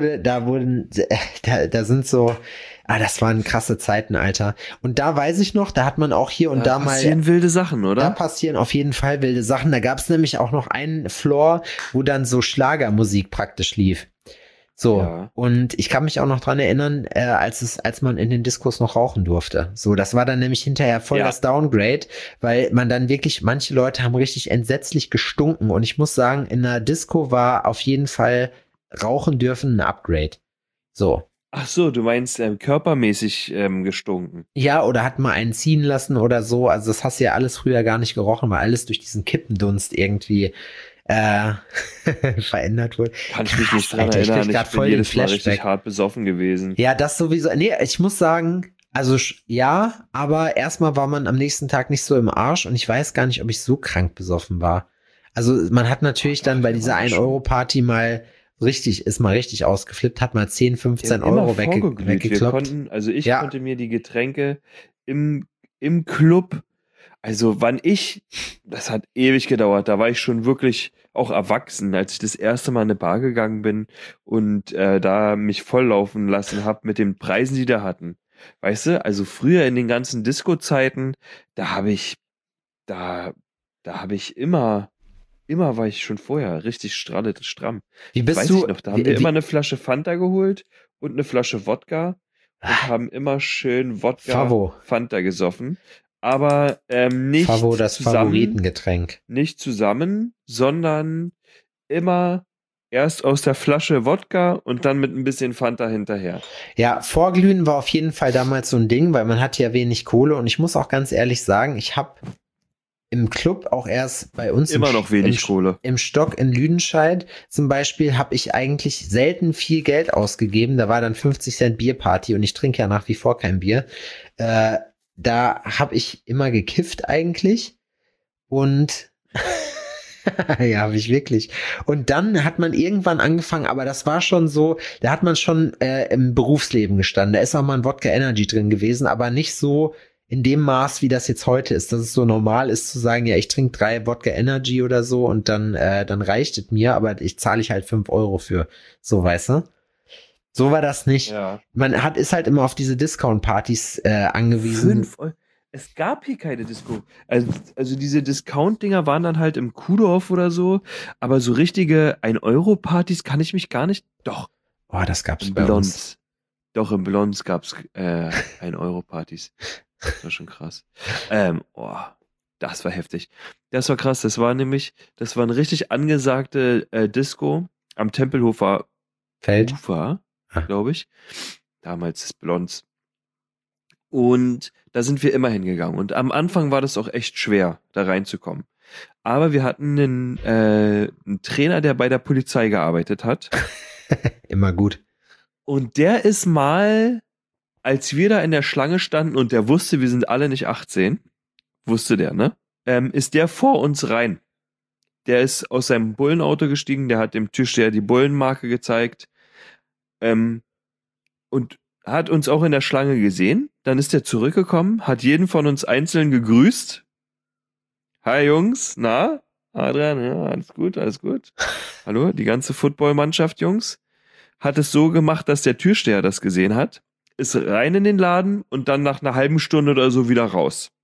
sind so, das waren krasse Zeiten, Alter. Und da weiß ich noch, da hat man auch hier und da mal. Da passieren wilde Sachen, oder? Da passieren auf jeden Fall wilde Sachen. Da gab es nämlich auch noch einen Floor, wo dann so Schlagermusik praktisch lief. So, und ich kann mich auch noch dran erinnern, als man in den Diskos noch rauchen durfte. So, das war dann nämlich hinterher voll das Downgrade, weil man dann wirklich, manche Leute haben richtig entsetzlich gestunken und ich muss sagen, in einer Disco war auf jeden Fall rauchen dürfen ein Upgrade. So. Ach so, du meinst körpermäßig gestunken. Ja, oder hat mal einen ziehen lassen oder so. Also das hast du ja alles früher gar nicht gerochen, weil alles durch diesen Kippendunst irgendwie verändert wurde. Kann ich mich nicht dran erinnern. Ich bin jedes Mal richtig hart besoffen gewesen. Ja, das sowieso. Nee, ich muss sagen, also ja, aber erstmal war man am nächsten Tag nicht so im Arsch und ich weiß gar nicht, ob ich so krank besoffen war. Also man hat natürlich dann bei dieser 1-Euro-Party mal richtig ausgeflippt, hat mal 10, 15 Euro weggekloppt. Ich konnte mir die Getränke im Club, also das hat ewig gedauert, da war ich schon wirklich auch erwachsen, als ich das erste Mal in eine Bar gegangen bin und da mich volllaufen lassen habe mit den Preisen, die da hatten. Weißt du, also früher in den ganzen Disco-Zeiten, da habe ich immer war ich schon vorher richtig stramm. Wie bist Weiß du? Ich noch, da haben wir immer eine Flasche Fanta geholt und eine Flasche Wodka und haben immer schön Wodka Fanta gesoffen. Aber nicht Favo, das zusammen, Favoritengetränk. Nicht zusammen, sondern immer erst aus der Flasche Wodka und dann mit ein bisschen Fanta hinterher. Ja, Vorglühen war auf jeden Fall damals so ein Ding, weil man hatte ja wenig Kohle und ich muss auch ganz ehrlich sagen, ich habe im Club auch erst bei uns immer noch wenig Kohle. Im Stock in Lüdenscheid zum Beispiel habe ich eigentlich selten viel Geld ausgegeben. Da war dann 50 Cent Bierparty und ich trinke ja nach wie vor kein Bier. da habe ich immer gekifft eigentlich und ja, habe ich wirklich. Und dann hat man irgendwann angefangen, aber das war schon so, da hat man schon im Berufsleben gestanden. Da ist auch mal ein Wodka Energy drin gewesen, aber nicht so in dem Maß, wie das jetzt heute ist, dass es so normal ist zu sagen, ja, ich trinke 3 Wodka Energy oder so und dann reicht es mir, aber zahle ich halt 5 Euro für, so, weißt du? So war das nicht. Ja. Man ist halt immer auf diese Discount-Partys angewiesen. 5 Euro. Es gab hier keine Disco. Also diese Discount-Dinger waren dann halt im Kuhdorf oder so, aber so richtige 1-Euro-Partys kann ich mich gar nicht. Doch. Oh, das gab's Im bei uns. Blons. Doch, im Blons gab's 1-Euro-Partys. Das war schon krass. Das war heftig. Das war krass. Das war eine richtig angesagte Disco am Tempelhofer Feld. Ufer, glaube ich. Damals das Blons. Und da sind wir immer hingegangen. Und am Anfang war das auch echt schwer, da reinzukommen. Aber wir hatten einen Trainer, der bei der Polizei gearbeitet hat. Immer gut. Und der ist mal, als wir da in der Schlange standen und der wusste, wir sind alle nicht 18, wusste der, ne? Ist der vor uns rein. Der ist aus seinem Bullenauto gestiegen, der hat dem Türsteher die Bullenmarke gezeigt und hat uns auch in der Schlange gesehen. Dann ist er zurückgekommen, hat jeden von uns einzeln gegrüßt. Hi Jungs, na? Adrian, ja, alles gut, alles gut. Hallo, die ganze Footballmannschaft, Jungs. Hat es so gemacht, dass der Türsteher das gesehen hat, ist rein in den Laden und dann nach einer halben Stunde oder so wieder raus.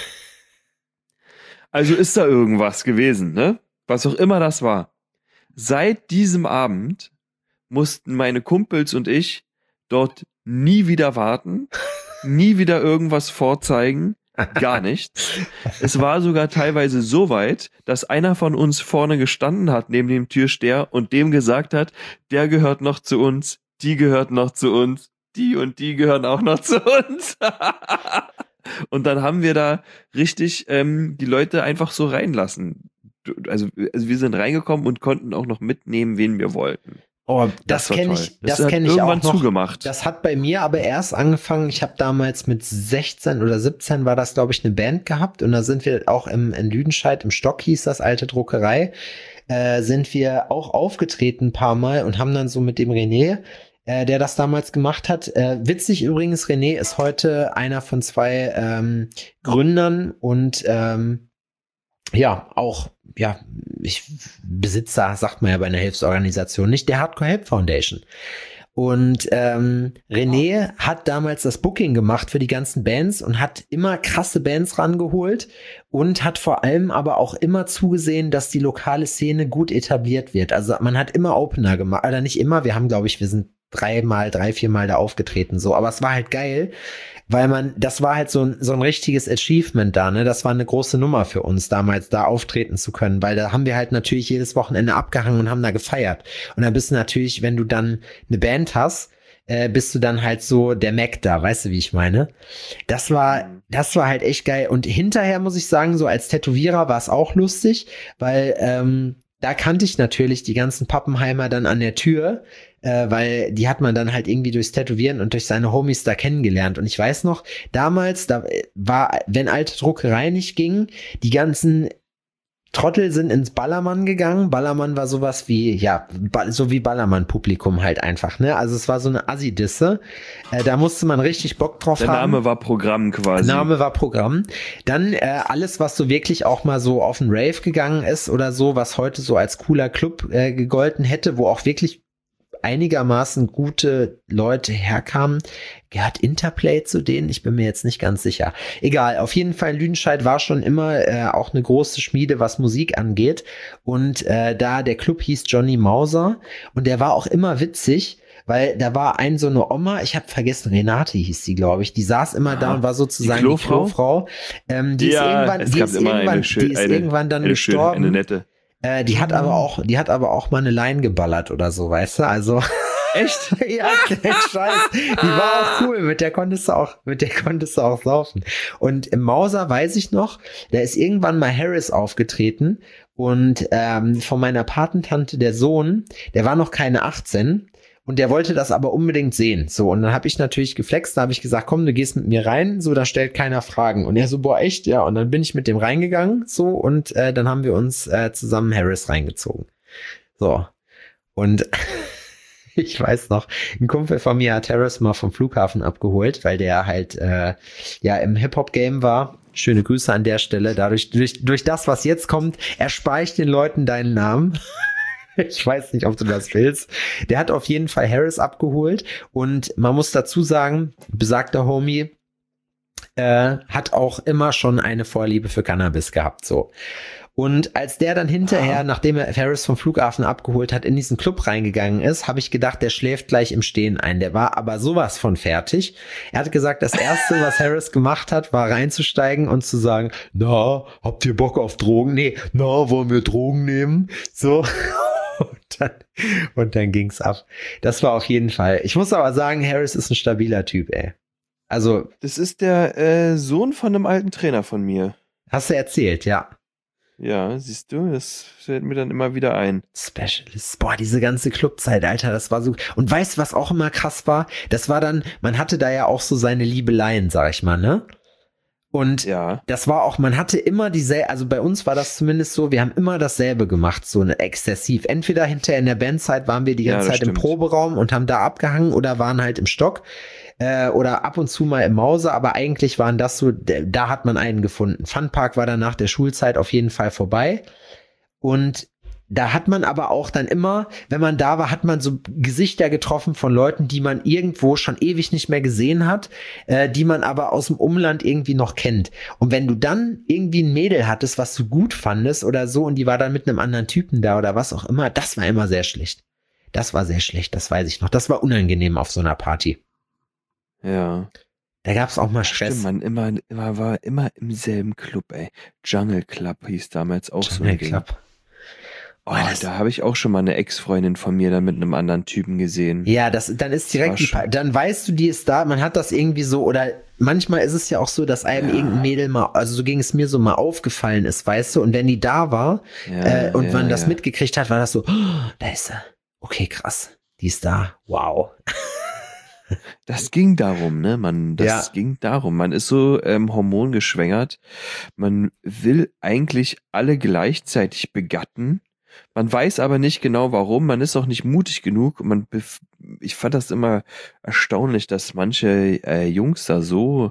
Also ist da irgendwas gewesen, ne? Was auch immer das war. Seit diesem Abend mussten meine Kumpels und ich dort nie wieder warten, nie wieder irgendwas vorzeigen, gar nichts. Es war sogar teilweise so weit, dass einer von uns vorne gestanden hat neben dem Türsteher und dem gesagt hat, der gehört noch zu uns, die gehört noch zu uns, die und die gehören auch noch zu uns. Und dann haben wir da richtig die Leute einfach so reinlassen. Also wir sind reingekommen und konnten auch noch mitnehmen, wen wir wollten. Oh, das kenne ich, das kenne ich auch noch. Zugemacht. Das hat bei mir aber erst angefangen. Ich habe damals mit 16 oder 17 war das, glaube ich, eine Band gehabt und da sind wir auch in Lüdenscheid, im Stock hieß das, alte Druckerei, sind wir auch aufgetreten ein paar Mal und haben dann so mit dem René, der das damals gemacht hat. Witzig übrigens, René ist heute einer von 2 Gründern und Besitzer, sagt man ja bei einer Hilfsorganisation nicht, der Hardcore Help Foundation. Und René hat damals das Booking gemacht für die ganzen Bands und hat immer krasse Bands rangeholt und hat vor allem aber auch immer zugesehen, dass die lokale Szene gut etabliert wird. Also man hat immer Opener gemacht, oder nicht immer, wir sind 3, 4 Mal da aufgetreten, so, aber es war halt geil, weil das war halt so ein richtiges Achievement da, ne, das war eine große Nummer für uns damals, da auftreten zu können, weil da haben wir halt natürlich jedes Wochenende abgehangen und haben da gefeiert. Und dann bist du natürlich, wenn du dann eine Band hast, bist du dann halt so der Mac da, weißt du, wie ich meine? Das war halt echt geil. Und hinterher muss ich sagen, so als Tätowierer war es auch lustig, weil da kannte ich natürlich die ganzen Pappenheimer dann an der Tür, weil die hat man dann halt irgendwie durchs Tätowieren und durch seine Homies da kennengelernt. Und ich weiß noch, damals, da war, wenn alte Druckerei nicht ging, die ganzen Trottel sind ins Ballermann gegangen. Ballermann war sowas wie, ja, so wie Ballermann-Publikum halt einfach, ne? Also es war so eine Assi-Disse. Da musste man richtig Bock drauf haben. Der Name war Programm quasi. Name war Programm. Dann alles, was so wirklich auch mal so auf den Rave gegangen ist oder so, was heute so als cooler Club gegolten hätte, wo auch wirklich einigermaßen gute Leute herkamen. Gehört Interplay zu denen? Ich bin mir jetzt nicht ganz sicher. Egal, auf jeden Fall Lüdenscheid war schon immer auch eine große Schmiede, was Musik angeht. Und da der Club hieß Johnny Mauser und der war auch immer witzig, weil da war so eine Oma, ich habe vergessen, Renate hieß sie, glaube ich, die saß immer da und war sozusagen die Klofrau. Die ist irgendwann dann gestorben. Eine nette. Die hat aber auch mal eine Line geballert oder so, weißt du? Also echt? Ja, kein Scheiß. Die war auch cool, mit der konntest du auch saufen. Und im Mauser weiß ich noch, da ist irgendwann mal Harris aufgetreten und von meiner Patentante der Sohn, der war noch keine 18 Und der wollte das aber unbedingt sehen. So, und dann habe ich natürlich geflext, da habe ich gesagt, komm, du gehst mit mir rein, so, da stellt keiner Fragen. Und er so, boah, echt? Ja, und dann bin ich mit dem reingegangen, so, und dann haben wir uns zusammen Harris reingezogen. So, und ich weiß noch, ein Kumpel von mir hat Harris mal vom Flughafen abgeholt, weil der halt im Hip-Hop-Game war. Schöne Grüße an der Stelle. Dadurch, durch das, was jetzt kommt, erspare ich den Leuten deinen Namen. Ich weiß nicht, ob du das willst. Der hat auf jeden Fall Harris abgeholt und man muss dazu sagen, besagter Homie hat auch immer schon eine Vorliebe für Cannabis gehabt, so. Und als der dann hinterher, nachdem er Harris vom Flughafen abgeholt hat, in diesen Club reingegangen ist, habe ich gedacht, der schläft gleich im Stehen ein. Der war aber sowas von fertig. Er hat gesagt, das Erste, was Harris gemacht hat, war reinzusteigen und zu sagen, na, habt ihr Bock auf Drogen? Nee, na, wollen wir Drogen nehmen? So. Und dann ging's ab. Das war auf jeden Fall. Ich muss aber sagen, Harris ist ein stabiler Typ, ey. Also. Das ist der Sohn von einem alten Trainer von mir. Hast du erzählt, ja. Ja, siehst du, das fällt mir dann immer wieder ein. Specialist. Boah, diese ganze Clubzeit, Alter, das war so. Und weißt du, was auch immer krass war? Das war dann, man hatte da ja auch so seine Liebeleien, sag ich mal, ne? Und ja, das war auch, man hatte immer dieselbe, also bei uns war das zumindest so, wir haben immer dasselbe gemacht, so eine exzessiv. Entweder hinterher in der Bandzeit waren wir die ganze Zeit im Proberaum und haben da abgehangen oder waren halt im Stock oder ab und zu mal im Mause, aber eigentlich waren das so, da hat man einen gefunden. Funpark war dann nach der Schulzeit auf jeden Fall vorbei und da hat man aber auch dann immer, wenn man da war, hat man so Gesichter getroffen von Leuten, die man irgendwo schon ewig nicht mehr gesehen hat, die man aber aus dem Umland irgendwie noch kennt. Und wenn du dann irgendwie ein Mädel hattest, was du gut fandest oder so, und die war dann mit einem anderen Typen da oder was auch immer, das war immer sehr schlecht. Das war sehr schlecht, das weiß ich noch. Das war unangenehm auf so einer Party. Ja. Da gab's auch mal Stress. Stimmt, man war immer im selben Club, ey. Jungle Club hieß damals auch so ein Ding. Club. Oh, da habe ich auch schon mal eine Ex-Freundin von mir dann mit einem anderen Typen gesehen. Ja, dann ist direkt dann weißt du, die ist da, man hat das irgendwie so, oder manchmal ist es ja auch so, dass einem irgendein Mädel mal, also so ging es mir so, mal aufgefallen ist, weißt du, und wenn die da war und man das mitgekriegt hat, war das so, oh, da ist sie. Okay, krass. Die ist da. Wow. Das ging darum, ne? Ging darum. Man ist so hormongeschwängert. Man will eigentlich alle gleichzeitig begatten. Man weiß aber nicht genau warum. Man ist auch nicht mutig genug. Ich fand das immer erstaunlich, dass manche Jungs da so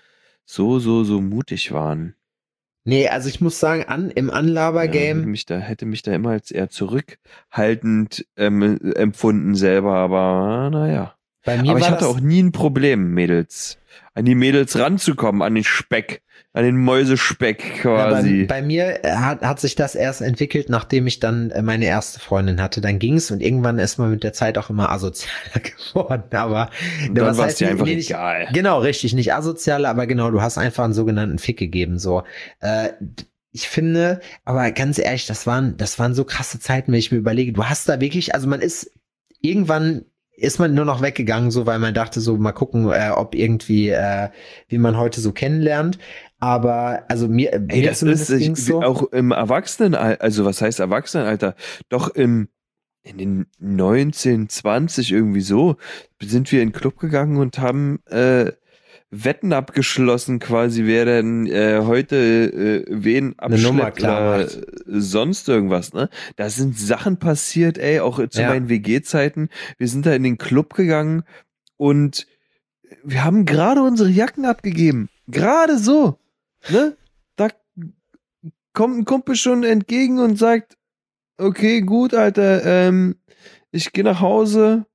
mutig waren. Nee, also ich muss sagen, im Anlaber-Game. Hätte mich da immer als eher zurückhaltend empfunden selber, aber naja. Bei mir aber ich hatte auch nie ein Problem, an die Mädels ranzukommen, an den Speck, an den Mäusespeck quasi. Ja, bei mir hat sich das erst entwickelt, nachdem ich dann meine erste Freundin hatte. Dann ging's und irgendwann ist man mit der Zeit auch immer asozialer geworden. Aber dann war es dir einfach egal. Genau, richtig, nicht asozialer, aber genau, du hast einfach einen sogenannten Fick gegeben. So, ich finde, aber ganz ehrlich, das waren so krasse Zeiten, wenn ich mir überlege. Du hast da wirklich, also irgendwann ist man nur noch weggegangen, so, weil man dachte so, mal gucken, ob irgendwie, wie man heute so kennenlernt. Aber, also das ist so. Auch im Erwachsenenalter, also was heißt Erwachsenenalter? Doch in den 19, 20 irgendwie so, sind wir in den Club gegangen und haben Wetten abgeschlossen quasi, wer denn heute wen abschleppt oder sonst irgendwas, ne? Da sind Sachen passiert, ey, auch zu meinen WG-Zeiten. Wir sind da in den Club gegangen und wir haben gerade unsere Jacken abgegeben. Gerade so, ne? Da kommt ein Kumpel schon entgegen und sagt, okay, gut, Alter, ich gehe nach Hause.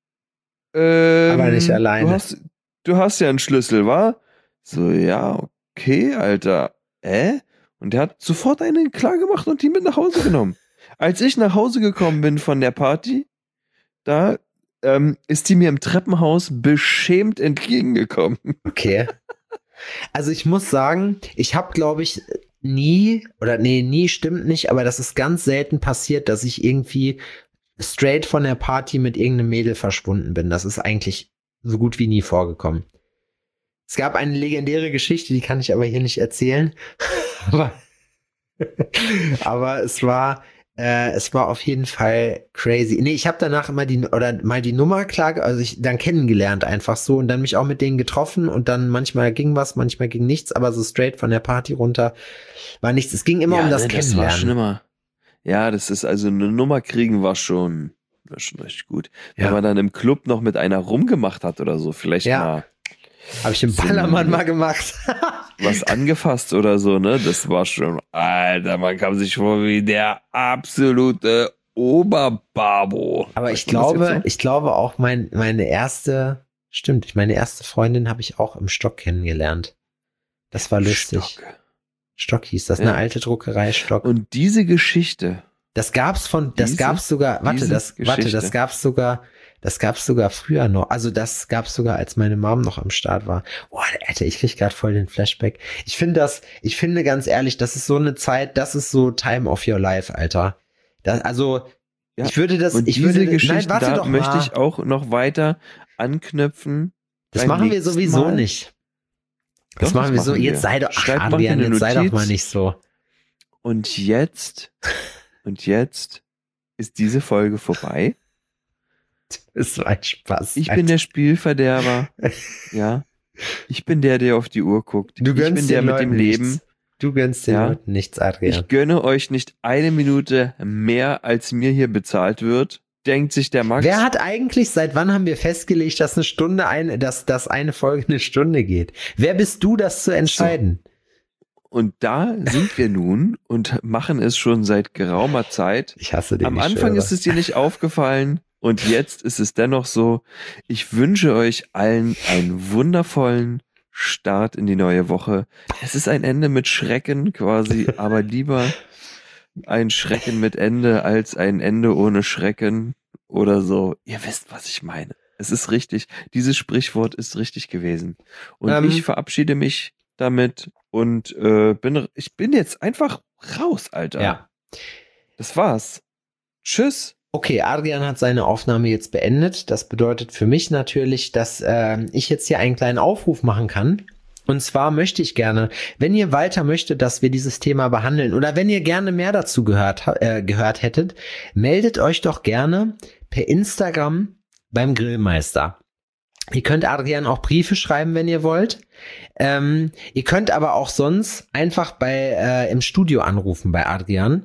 Aber nicht alleine. Du hast ja einen Schlüssel, wa? So, ja, okay, Alter. Und der hat sofort einen klar gemacht und die mit nach Hause genommen. Als ich nach Hause gekommen bin von der Party, da ist die mir im Treppenhaus beschämt entgegengekommen. Okay. Also ich muss sagen, ich habe, glaube ich, nie stimmt nicht, aber das ist ganz selten passiert, dass ich irgendwie straight von der Party mit irgendeinem Mädel verschwunden bin. Das ist eigentlich so gut wie nie vorgekommen. Es gab eine legendäre Geschichte, die kann ich aber hier nicht erzählen. aber es war es war auf jeden Fall crazy. Nee, ich habe danach immer mal die Nummer dann kennengelernt einfach so und dann mich auch mit denen getroffen und dann manchmal ging was, manchmal ging nichts, aber so straight von der Party runter war nichts. Es ging immer um das Kennenlernen. Das war schon immer. Ja, das ist also eine Nummer kriegen war schon richtig gut. Ja. Wenn man dann im Club noch mit einer rumgemacht hat oder so, vielleicht mal. Habe ich im Ballermann mal gemacht. Was angefasst oder so, ne? Das war schon, Alter, man kam sich vor wie der absolute Oberbabo. Aber ich glaube auch meine erste Freundin habe ich auch im Stock kennengelernt. Das war lustig. Stock hieß das, eine alte Druckerei Stock. Und diese Geschichte. Das gab's sogar früher noch. Also das gab's sogar, als meine Mom noch am Start war. Boah, Alter, ich krieg gerade voll den Flashback. Ich finde ganz ehrlich, das ist so eine Zeit, das ist so Time of your life, Alter. Ich würde das, Geschichte, warte da doch mal. möchte ich auch noch weiter anknüpfen. Das machen wir sowieso nicht. Das machen wir so. Jetzt sei doch, Adrian, jetzt sei doch mal nicht so. Und jetzt ist diese Folge vorbei. Das ist so ein Spaß. Ich bin der Spielverderber. Ja. Ich bin der auf die Uhr guckt. Ich bin der mit dem Leben. Du gönnst den Leuten nichts, Adrian. Ich gönne euch nicht eine Minute mehr, als mir hier bezahlt wird. Denkt sich der Max. Wer hat eigentlich, seit wann haben wir festgelegt, dass dass eine Folge eine Stunde geht? Wer bist du, das zu entscheiden? So. Und da sind wir nun und machen es schon seit geraumer Zeit. Ich hasse den. Am Anfang ist es dir nicht aufgefallen und jetzt ist es dennoch so. Ich wünsche euch allen einen wundervollen Start in die neue Woche. Es ist ein Ende mit Schrecken quasi, aber lieber ein Schrecken mit Ende als ein Ende ohne Schrecken oder so. Ihr wisst, was ich meine. Es ist richtig. Dieses Sprichwort ist richtig gewesen. Und ich verabschiede mich damit und ich bin jetzt einfach raus, Alter. Ja. Das war's. Tschüss. Okay, Adrian hat seine Aufnahme jetzt beendet. Das bedeutet für mich natürlich, dass ich jetzt hier einen kleinen Aufruf machen kann. Und zwar möchte ich gerne, wenn ihr weiter möchtet, dass wir dieses Thema behandeln oder wenn ihr gerne mehr dazu gehört hättet, meldet euch doch gerne per Instagram beim Grillmeister. Ihr könnt Adrian auch Briefe schreiben, wenn ihr wollt. Ihr könnt aber auch sonst einfach im Studio anrufen bei Adrian.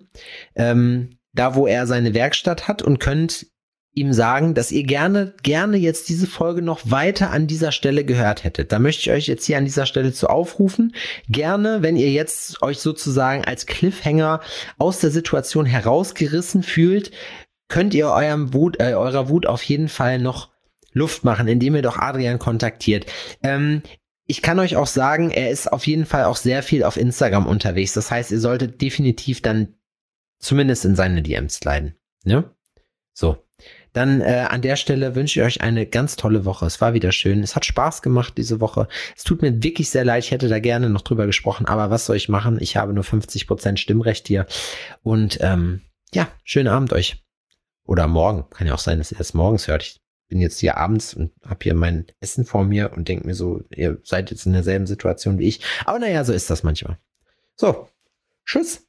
Da wo er seine Werkstatt hat und könnt ihm sagen, dass ihr gerne jetzt diese Folge noch weiter an dieser Stelle gehört hättet. Da möchte ich euch jetzt hier an dieser Stelle zu aufrufen. Gerne, wenn ihr jetzt euch sozusagen als Cliffhanger aus der Situation herausgerissen fühlt, könnt ihr eurer Wut auf jeden Fall noch Luft machen, indem ihr doch Adrian kontaktiert. Ich kann euch auch sagen, er ist auf jeden Fall auch sehr viel auf Instagram unterwegs. Das heißt, ihr solltet definitiv dann zumindest in seine DMs sliden. Ne? So. Dann an der Stelle wünsche ich euch eine ganz tolle Woche. Es war wieder schön. Es hat Spaß gemacht diese Woche. Es tut mir wirklich sehr leid. Ich hätte da gerne noch drüber gesprochen. Aber was soll ich machen? Ich habe nur 50% Stimmrecht hier. Und schönen Abend euch. Oder morgen. Kann ja auch sein, dass ihr das morgens hört. Ich bin jetzt hier abends und habe hier mein Essen vor mir und denke mir so, ihr seid jetzt in derselben Situation wie ich. Aber naja, so ist das manchmal. So, tschüss.